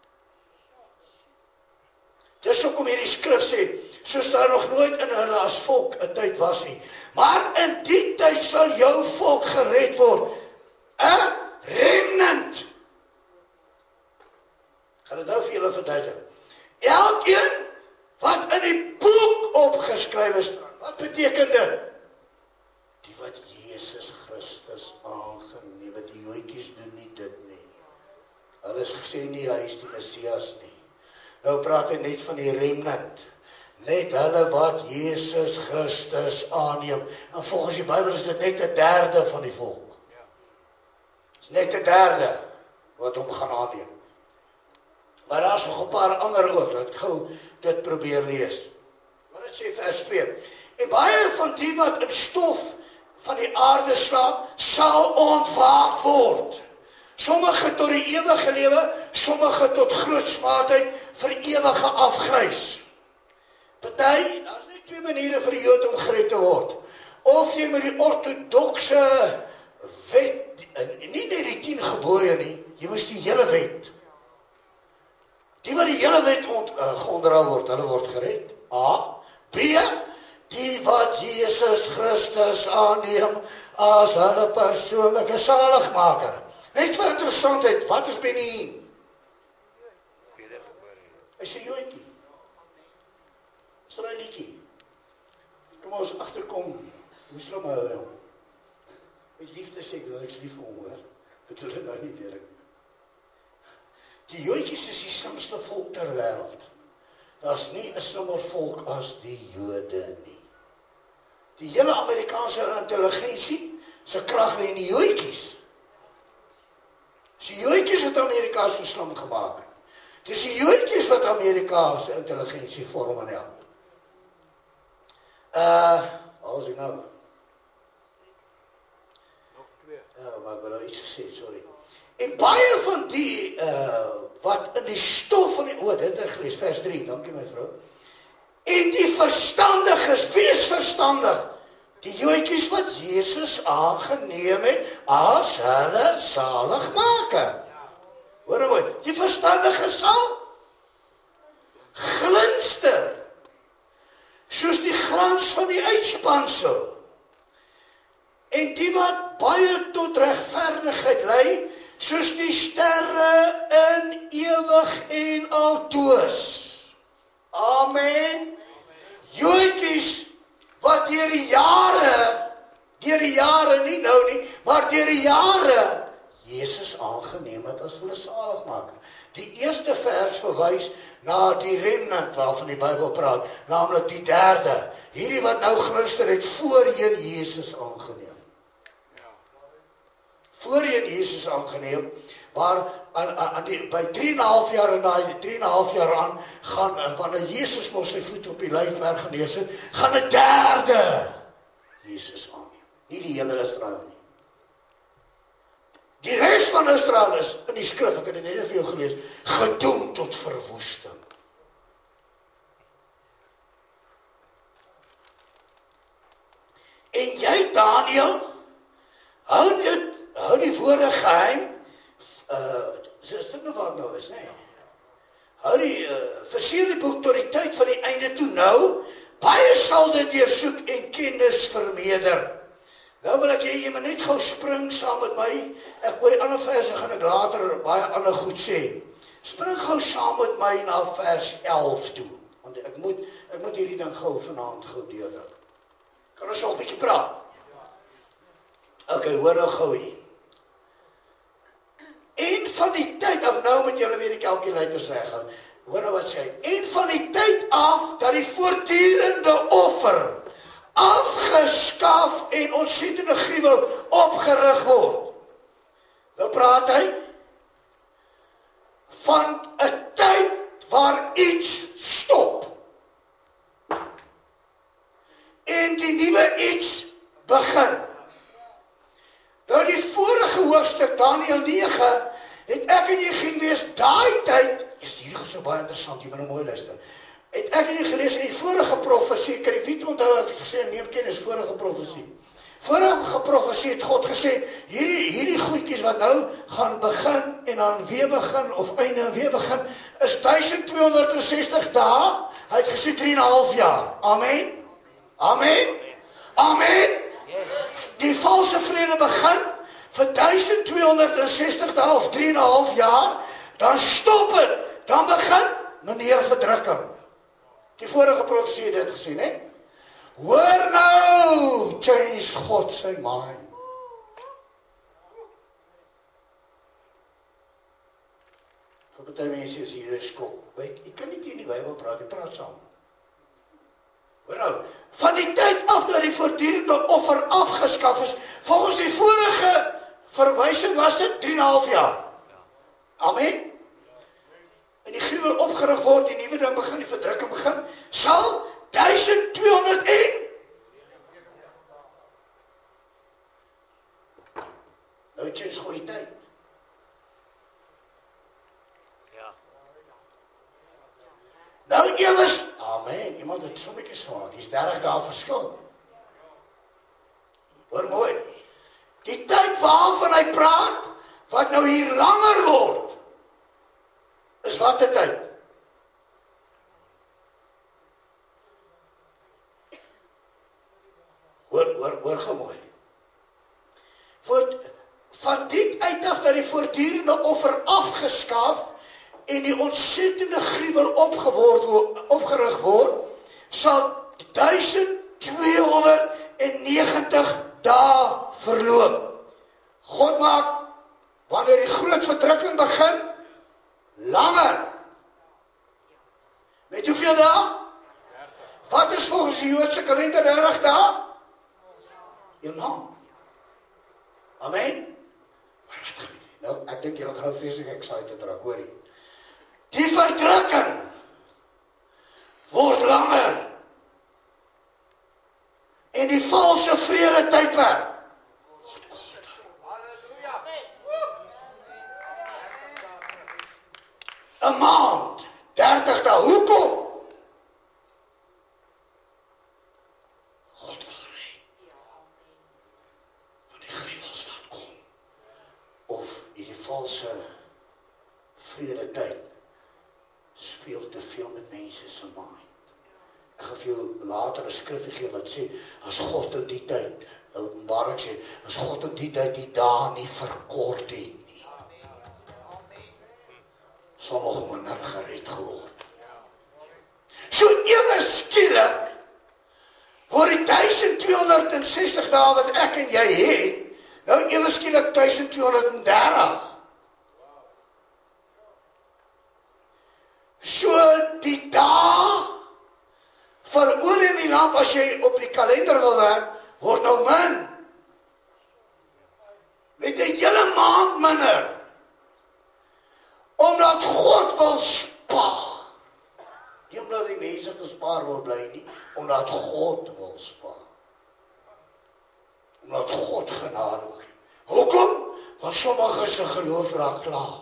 Dis hoekom hierdie skrif sê, soos daar nog nooit in hulle as volk 'n tyd was nie. Maar in die tyd sal jou volk gered word. 'n remnant. Ek gaan dit nou vir julle verduidelik. Elkeen wat in die boek opgeskrywe staan. Wat beteken dit? Die wat Jesus Christus aangeneem het. Die joetjies doen nie dit nie. Hulle is gesê nie, hy is die Messias nie. Nou praat hy net van die remnant. Net hulle wat Jesus Christus aanneem. En volgens die Bybel is dit net 'n derde van die volk. Is net 'n derde wat hom gaan aanneem. Maar daar is nog 'n paar ander ook, laat ek gou dit probeer lees. Wat dit sê vers twee. En baie van die wat in stof van die aarde slaap, sal ontwaak word. Sommige tot die ewige lewe, sommige tot grootsmaatheid vir ewige afgrys. Party, daar is net twee maniere vir die Jood om gered te word. Of jy met die ortodokse wet, nie net die tien gebooie nie, jy moes die hele wet. Die wat die hele wet ont, uh, geonderhou word, hulle word gered. A. B. Die wat Jesus Christus aanneem as hulle persoonlike saligmaker. Net vir interessantheid, wat is Benjamin? Hy sê joetjie. Israelietjie. Kom ons agterkom, hoe slim hou hom. Met liefde sê ek, dat ek lief vir hom hoor. Bedoel dit nou nie deurlik. Die joetjies is die slimste volk ter wêreld. Daar's nie 'n slimmer volk as die Jode nie. Die hele Amerikaanse intelligensie se krag lê in die joetjies. Die joetjies het Amerika so slim gemaak. Dis die joetjies wat Amerika se intelligensie vorm en help. Uh, wat was ek nou? Nog twee. Ja, maar ek wil nou iets gesê, sorry. En baie van die, uh, wat in die stof van die, o, dit het gelees, vers drie, dankie my vrou. En die verstandiges, wie is verstandig? Die joetjies wat Jesus aangeneem het, as hulle saligmaker. Hoor nou mooi, die verstandiges sal glinster, soos die glans van die uitspan kansel. En die wat baie tot regverdigheid lei, soos die sterre in ewig en altoos. Amen. Joetjies wat deur die jare, deur die jare, nie nou nie, maar deur die jare, Jesus aangeneem het as hulle saligmaker. Die eerste vers verwys na die remnant waarvan die Bybel praat, naamlik die derde. Hierdie wat nou gluister het voorheen Jesus aangeneem. Voorheen Jesus aangeneem, maar aan, aan die, by drie en 'n half jaar en daai drie en 'n half jaar aan, gaan, wanneer Jesus mos sy voet op die lyfmerk genees het, gaan 'n derde Jesus aanneem. Nie die hele Israel nie. Die res van Israel is, in die skrif, ek het dit net vir jou gelees, gedoem tot verwoesting. En jy, Daniel, hou dit, hou die woorde geheim, uh, is dit nou wat nou is, nee. Hou die, uh, versier die boek tot die tyd van die einde toe nou, baie sal dit deursoek en kennis vermeerder. Nou wil ek hê, jy moet net gou spring saam met my, ek oor die ander verse gaan ek later baie ander goed sê. Spring gou saam met my na vers elf toe, want ek moet, ek moet hierdie ding gou vanaand gou deurdruk. Kan ons nog 'n bietjie praat? Ok, hoor nou gou hier. En van die tyd af, nou moet julle weer die calculators reg gaan. Hoor nou wat sê hy. En van die tyd af dat die voortdurende offer afgeskaf en ontsettende gruwel opgerig word. Nou praat hy van 'n tyd waar iets stop. En die nuwe iets begin. Nou die vorige hoofstuk, Daniel nege, het ek en jy gelees, daai tyd, is hier so baie interessant, jy moet nou mooi luister, het ek en jy gelees in die vorige profesie, kan jy weet onthou, ek het gesê, neem kennis, vorige profesie. Vorige profesie het God gesê, hierdie, hierdie goedjies wat nou gaan begin, en dan weer begin, of einde en weer begin, is duisend tweehonderd sestig dae, hy het gesê drie en 'n half jaar, amen, amen, amen, yes. Die valse vrede begin, vir duisend tweehonderd sestig dae, of drie en 'n half jaar, dan stop het, dan begin, meneer verdrukking. Die vorige profesie het dit gesien, hè? Hoor nou, change God sy mind. Vir baie mense is hier 'n skok. Weet, jy kan nie teen die Bybel praat, jy praat saam. Hoor nou, van die tyd af dat die voortdurende offer afgeskaf is, volgens die vorige verwysing was dit drie en 'n half jaar. Amen. En die gruwel opgerig word, die nuwe ding begin, die verdrukking begin, sal duisend tweehonderd en nou change God die tyd. Ja. Nou ewes, amen, iemand het sommetjies gemaak, hier's dertig dae verskil. Hoor mooi, die tyd waarvan hy praat, wat nou hier langer word, is wat die tyd? Hoor, hoor, hoor gemooi. Voor, van dit uit af dat die voortdurende offer afgeskaf en die ontsettende gruwel opgeword, opgerig word, sal duisend tweehonderd negentig dae verloop. God maak, wanneer die groot verdrukking begin, langer. Weet hoeveel dae? Wat is volgens die Joodse kalender dertig dae? Een maand. Amen? Nou, ek dink julle gaan nou vreeslik excited raak, hoor jy. Die verdrukking word langer. En die valse vrede tydperk word korter. Halleluja. 'n maand, dertig dae. Hoekom? God wil red. Want die gruwels wat kom, of hierdie valse vrede tyd speel te veel met mense se mind. Ek gaan vir jou later 'n skrifgie gee wat sê, as God in die tyd, Openbaring sê, as God in die tyd die dae nie verkort het nie, sal nog minder gered geword. So ewe skielik, voor die duisend tweehonderdsestig dae wat ek en jy het, nou ewe skielik duisend tweehonderddertig. So die dae vir olie in die lamp, as jy op die kalender wil werk, word nou min. Met 'n hele maand minder. Omdat God wil spaar. Nie omdat die mense gespaar wil bly nie, omdat God wil spaar. Omdat God genade wil gee. Hoekom? Want sommige se geloof raak klaar.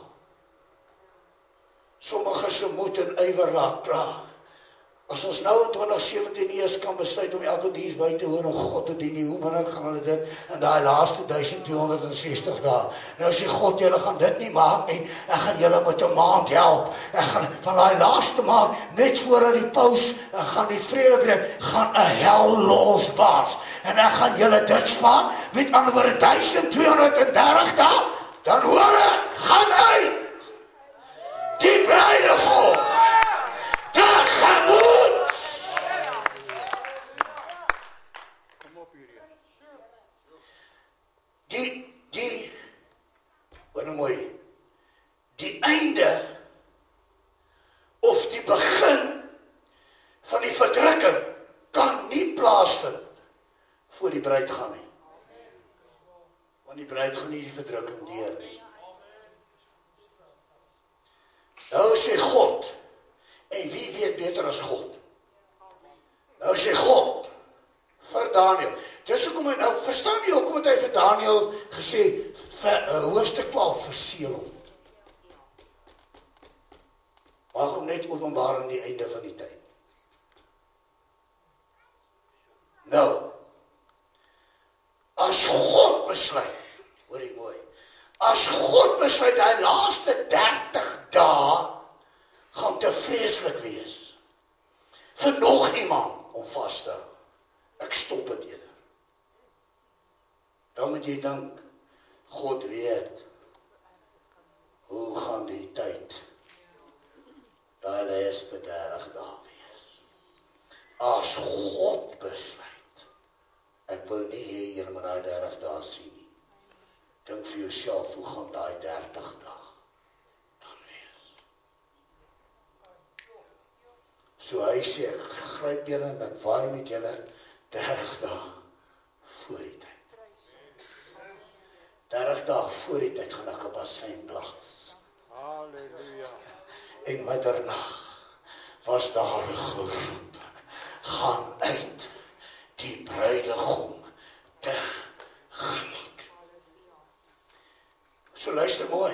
Sommige se moed en ywer raak klaar. As ons nou in twintig sewentien eers kan besluit om elke diens by te hoor en God te dien, hoe minder gaan hulle dit in daai laaste duisend tweehonderdsestig dae. Nou sê God, julle gaan dit nie maak nie, ek gaan julle met 'n maand help. Ek gaan van daai laaste maand, net voordat die paus, ek gaan die vredebreek, gaan 'n hel losbars. En ek gaan julle dit spaar, met ander woorde duisend tweehonderddertig dae, dan hoor ek, gaan uit. Die bruidegom, tegemoet. Die, die, wat nou mooi, die einde, of die begin van die verdrukking, kan nie plaasvind, voor die bruid gaan nie. Want die bruid gaan nie die verdrukking deur nie. Nou sê God, en wie weet beter as God? Nou sê God, vir Daniël, dis hoekom hy nou, verstaan jy hoekom het hy vir Daniël gesê, vir, uh, hoofstuk twaalf, verseël hom. Waarom net openbaar aan die einde van die tyd? Nou, as God besluit, hoor jy mooi, as God besluit, die laaste dertig dae, gaan te vreeslik wees, vir nog iemand om vast te hou. Ek stop het eerder. Dan moet jy dink, God weet, hoe gaan die tyd, die laaste dertig dae wees. As God besluit, ek wil nie hê julle moet daai dertig dae sien nie. Dink vir jouself, hoe gaan daai dertig dae dan wees? So hy sê, ek gryp julle en ek waai met julle dertig dae voor die tyd. dertig dae voor die tyd gaan ek 'n bassein blaas. Halleluja. En middernag was daar 'n geroep, gaan uit, die bruidegom tegemoet. So luister mooi.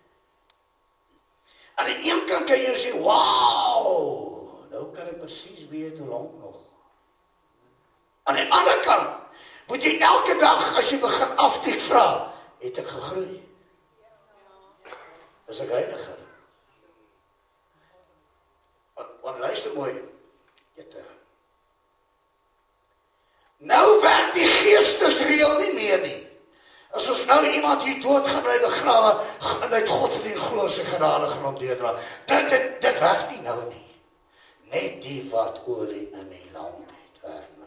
Aan die een kant kan jy sê, wauw, nou kan ek presies weet hoe lank nog. Aan die ander kant, moet jy elke dag, as jy begin aftik vra, het ek gegroei? Is ek heiliger? Want, want luister mooi, jette. Nou werk die geestesreël nie meer nie. As ons nou iemand hier dood gaan bly begrawe, gaan uit God verdien glo sy genade gaan hom deurdra. Dit, dit, dit werk nie nou nie. Net die wat olie in die lamp het, werk nou.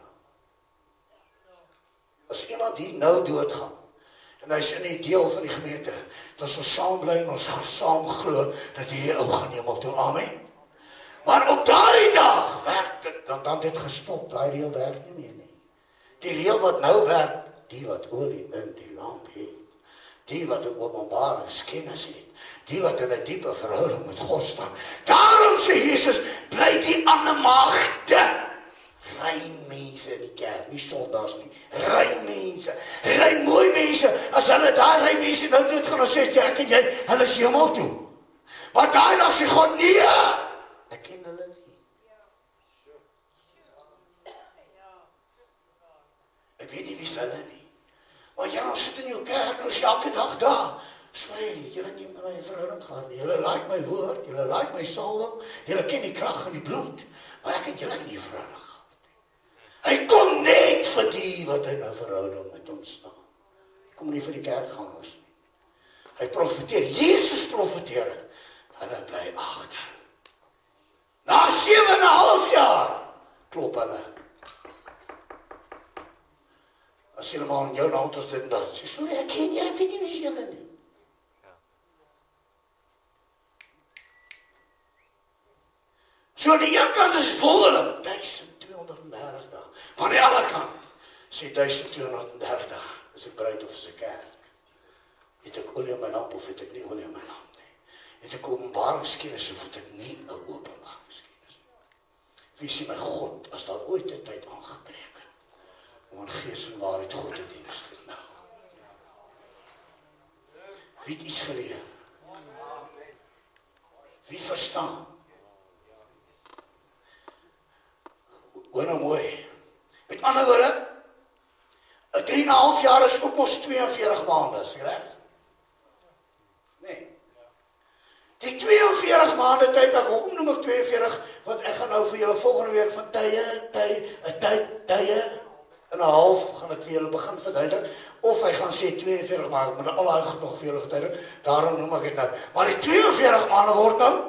As iemand hier nou doodgaan, en hy is in die deel van die gemeente, dat ons saam bly en ons gaan saam glo, dat hy ou gaan hemel toe, amen. Maar op daardie dag, werk dit, dan dan dit gestop, daai reël werk nie meer nie. Die reël wat nou werk, die wat olie in die lamp het, die wat 'n openbaringskennis het, die wat in 'n diepe verhouding met God staan. Daarom sê Jesus, bly die ander maagde, rein mense in die kerk, nie sondaars nie, rein mense, rein mooi mense, as hulle daar rein mense nou dood gaan, dan sê jy, ek en jy, hulle is hemel toe. Maar daai dag sê God, nee, ek ken hulle nie. Ek weet nie wie is hulle nie. Maar ja, ons sit in jou kerk, ons is elke dag daar. Sorry, julle nie met my verhouding gehad nie. Julle like my woord, julle like my salwing, julle ken die krag in die bloed, maar ek het julle nie verhouding gehad nie. Hy kom net vir die wat in 'n verhouding met hom staan. Hy kom nie vir die kerkgangers nie. Hy profeteer, Jesus profeteer het. Hulle bly agter. Na sewe en 'n half jaar klop hulle. As jy maar in jou naam tot dit en dat, sê, sorry, ek ken julle, ek weet nie wie is julle nie. So aan die een kant is het wonderlik, duisend tweehonderddertig dae. Maar aan die ander kant, sê duisend tweehonderddertig dae, is ek bruid of is ek kerk. Het ek olie in my lamp of het ek nie olie in my lamp nie? Het ek openbaringskennis of het ek nie 'n openbaringskennis nie? Wie sê my God, as daar ooit 'n tyd aangebreek het, om in gees en waarheid God te dien is dit nou. Wie het iets geleer? Wie verstaan? Hoor nou mooi. Met ander woorde, 'n drie en 'n half jaar is ook mos tweeënveertig maande, is reg? Nee. Die tweeënveertig maande tyd, ek hoekom noem ek tweeënveertig, want ek gaan nou vir julle volgende week van tye, tye, 'n tyd, tye en 'n half gaan ek vir julle begin verduidelik, of hy gaan sê tweeënveertig maande, maar al hy nog vir julle verduidelik, daarom noem ek dit nou. Maar die tweeënveertig maande word nou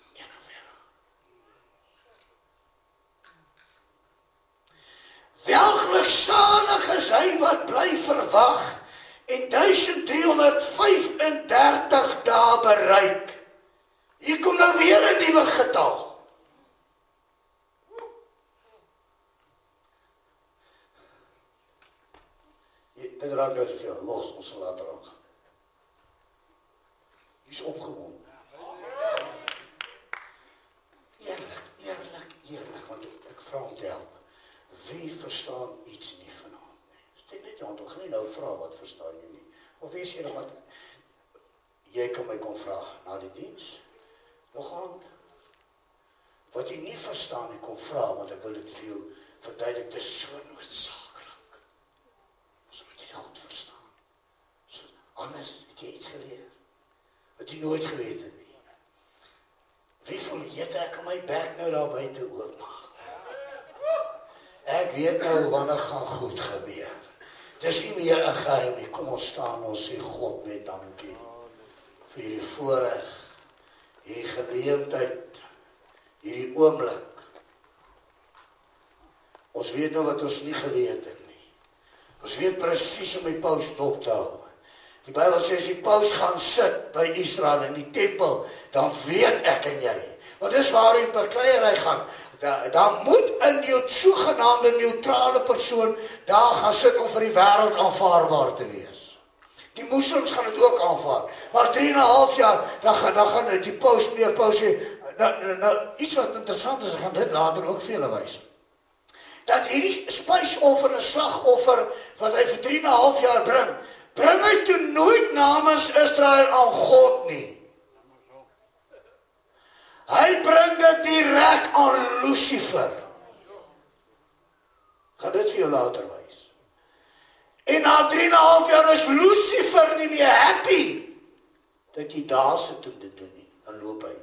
welgeluksalig is hy wat bly verwag en duisend driehonderd vyfendertig dae bereik. Hier kom nou weer 'n nuwe getal. Dit raak nou soveel, los, ons sal later aan. Hy is opgewonde. Eerlik, eerlik, eerlik, want ek, ek vra om te help. Wie verstaan iets nie vanaand nie? Steek net jou hand op, gaan nie nou vra wat verstaan jy nie. Of wees jy nog wat, jy kan my kom vra na die diens, nog hand. Wat jy nie verstaan nie, kom vra, want ek wil dit vir jou verduidelik, dit is so noodsaaklik. So moet jy dit goed verstaan. So, anders het jy iets geleer, wat jy nooit geweet het nie. Wie voel, jette, ek kan my bek nou daar buite oopmaak. Ek weet nou wanneer gaan goed gebeur. Dis nie meer 'n geheim nie. Kom ons staan, ons sê God net dankie vir hierdie voorreg, hierdie geleentheid, hierdie oomblik. Ons weet nou wat ons nie geweet het nie. Ons weet presies om die paus dop te hou. Die Bybel sê as die paus gaan sit by Israel in die tempel, dan weet ek en jy. Want dis waar die bekleierery gaan. Daar, daar moet 'n jou sogenaamde neutrale persoon daar gaan sit om vir die wêreld aanvaarbaar te wees. Die moslems gaan dit ook aanvaar. Maar drie en 'n half jaar, dan gaan dan gaan die paus meer paus sê, nou, nou, nou iets wat interessant is, ek gaan dit later ook vir julle wys. Dat hierdie spysoffer en slagoffer wat hy vir drie en 'n half jaar bring, bring hy toe nooit namens Israel aan God nie. Hy bring dit direk aan Lucifer. Gaan dit vir jou later wys. En na drie en 'n half jaar is Lucifer nie meer happy dat jy daar sit om dit te doen nie. Dan loop hy.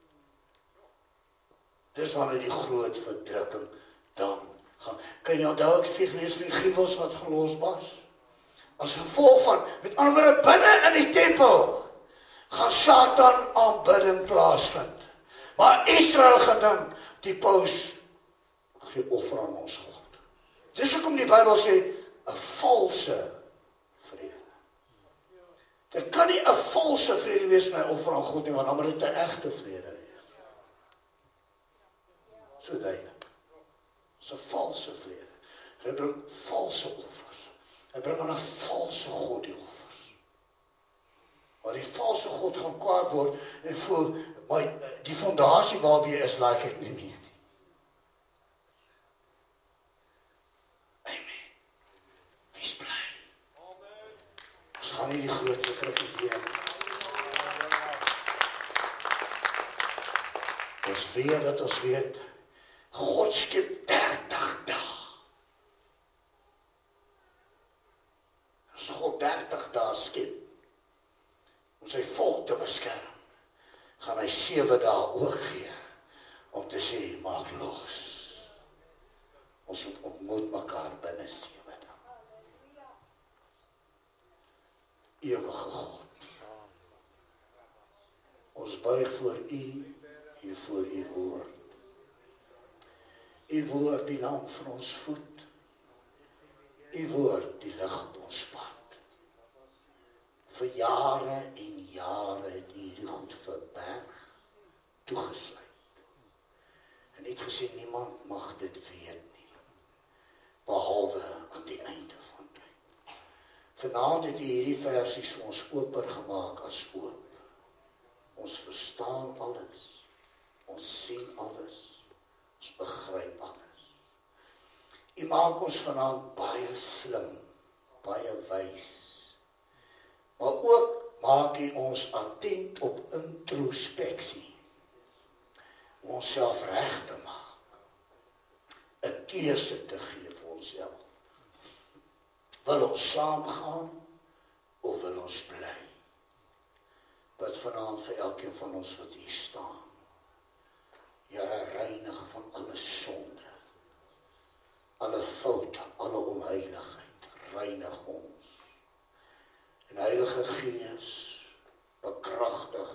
Dis wanneer die groot verdrukking dan gaan. Kan jy onthou ek het gelees van die gruwels wat gelos was? As gevolg van, met ander woorde, binne in die tempel gaan Satan aanbidding plaasvind. Maar Israel gedink, die paus gee offer aan ons God. Dis hoekom die Bybel sê, 'n valse vrede. Dit kan nie 'n valse vrede wees met 'n offer aan God nie, want dan moet dit 'n egte vrede wees. So duidelik. Dis 'n valse vrede. Hy bring valse offers. Hy bring aan 'n valse God die offers. Maar die valse God gaan kwaad word en voel, maar die fondasie waarby jy is, like ek nie meer nie. Amen. Wees bly. Ons gaan nie die groot verkrukking heen. Ons weet dat ons weet, God skep dertig dae. As God dertig dae skep, gaan hy sewe dae ook gee, om te sê, maak los. Ons ontmoet mekaar binne sewe dae. Ewige God. Ons buig voor U en voor U woord. U woord die lamp vir ons voet. U woord die lig op ons pad. Vir jare en jare het U hierdie goed verberg, toegesluit. En U het gesê niemand mag dit weet nie, behalwe aan die einde van tyd. Vanaand het U hierdie versies vir ons oper gemaak as oop. Ons verstaan alles, ons sien alles, ons begryp alles. U maak ons vanaand baie slim, baie wys, maar ook maak U ons attent op introspeksie, om onsself reg te maak, 'n keuse te gee vir onsself. Wil ons saamgaan, of wil ons bly? Bid vanaand vir elkeen van ons wat hier staan. Here, reinig van alle sonde, alle foute, alle onheiligheid, reinig ons. En Heilige Gees, bekragtig,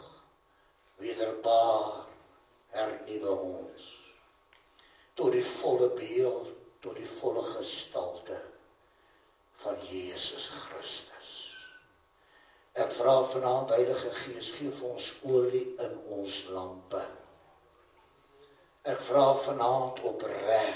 wederbaar, hernuwe ons, tot die volle beeld, tot die volle gestalte van Jesus Christus. Ek vra vanaand, Heilige Gees, gee vir ons olie in ons lampe. Ek vra vanaand opreg,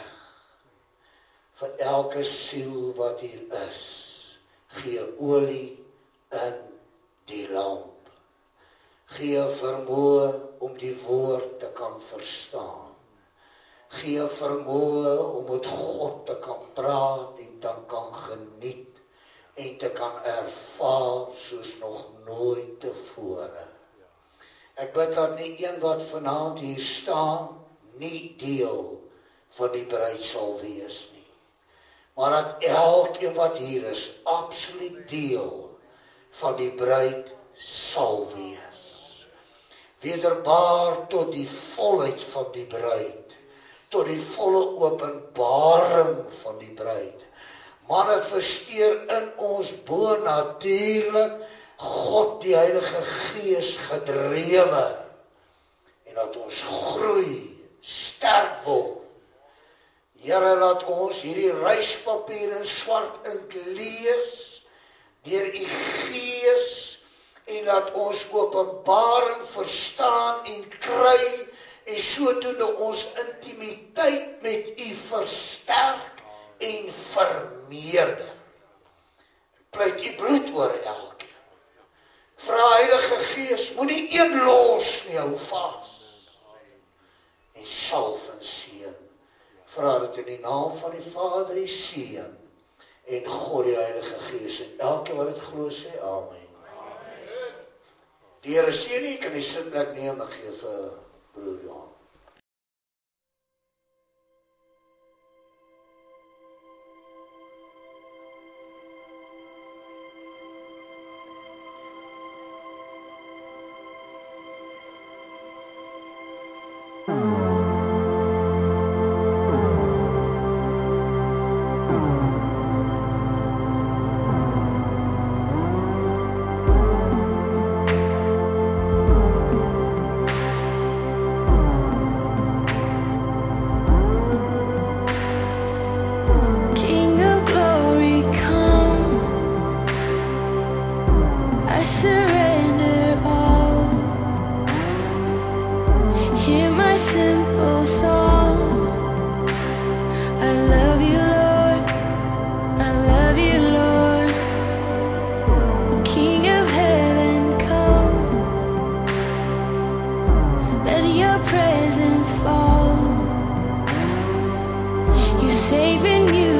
vir elke siel wat hier is, gee olie in die lamp. Gee vermoë om die woord te kan verstaan. Gee vermoë om met God te kan praat en te kan geniet en te kan ervaar soos nog nooit tevore. Ek bid dat nie een wat vanaand hier staan, nie deel van die bruid sal wees nie. Maar dat elkeen wat hier is, absoluut deel van die bruid sal wees. Wederbaar tot die volheid van die bruid, tot die volle openbaring van die bruid. Manifesteer in ons bonatuurlik God die Heilige Gees gedrewe, en dat ons groei, sterk word. Here, laat ons hierdie reispapier in swart ink lees, deur U Gees, en laat ons openbaring verstaan en kry, en sodoende ons intimiteit met U versterk en vermeerder. Ek pleit U bloed oor elkeen. Vra Heilige Gees, moenie een los nie, hou vas. En salf en seën. Vra dit in die naam van die Vader, die Seun en God die Heilige Gees. En elkeen wat dit glo sê, amen. Die Here seën u, kan die sitplek neem, ek gee vir broer Johan. Saving you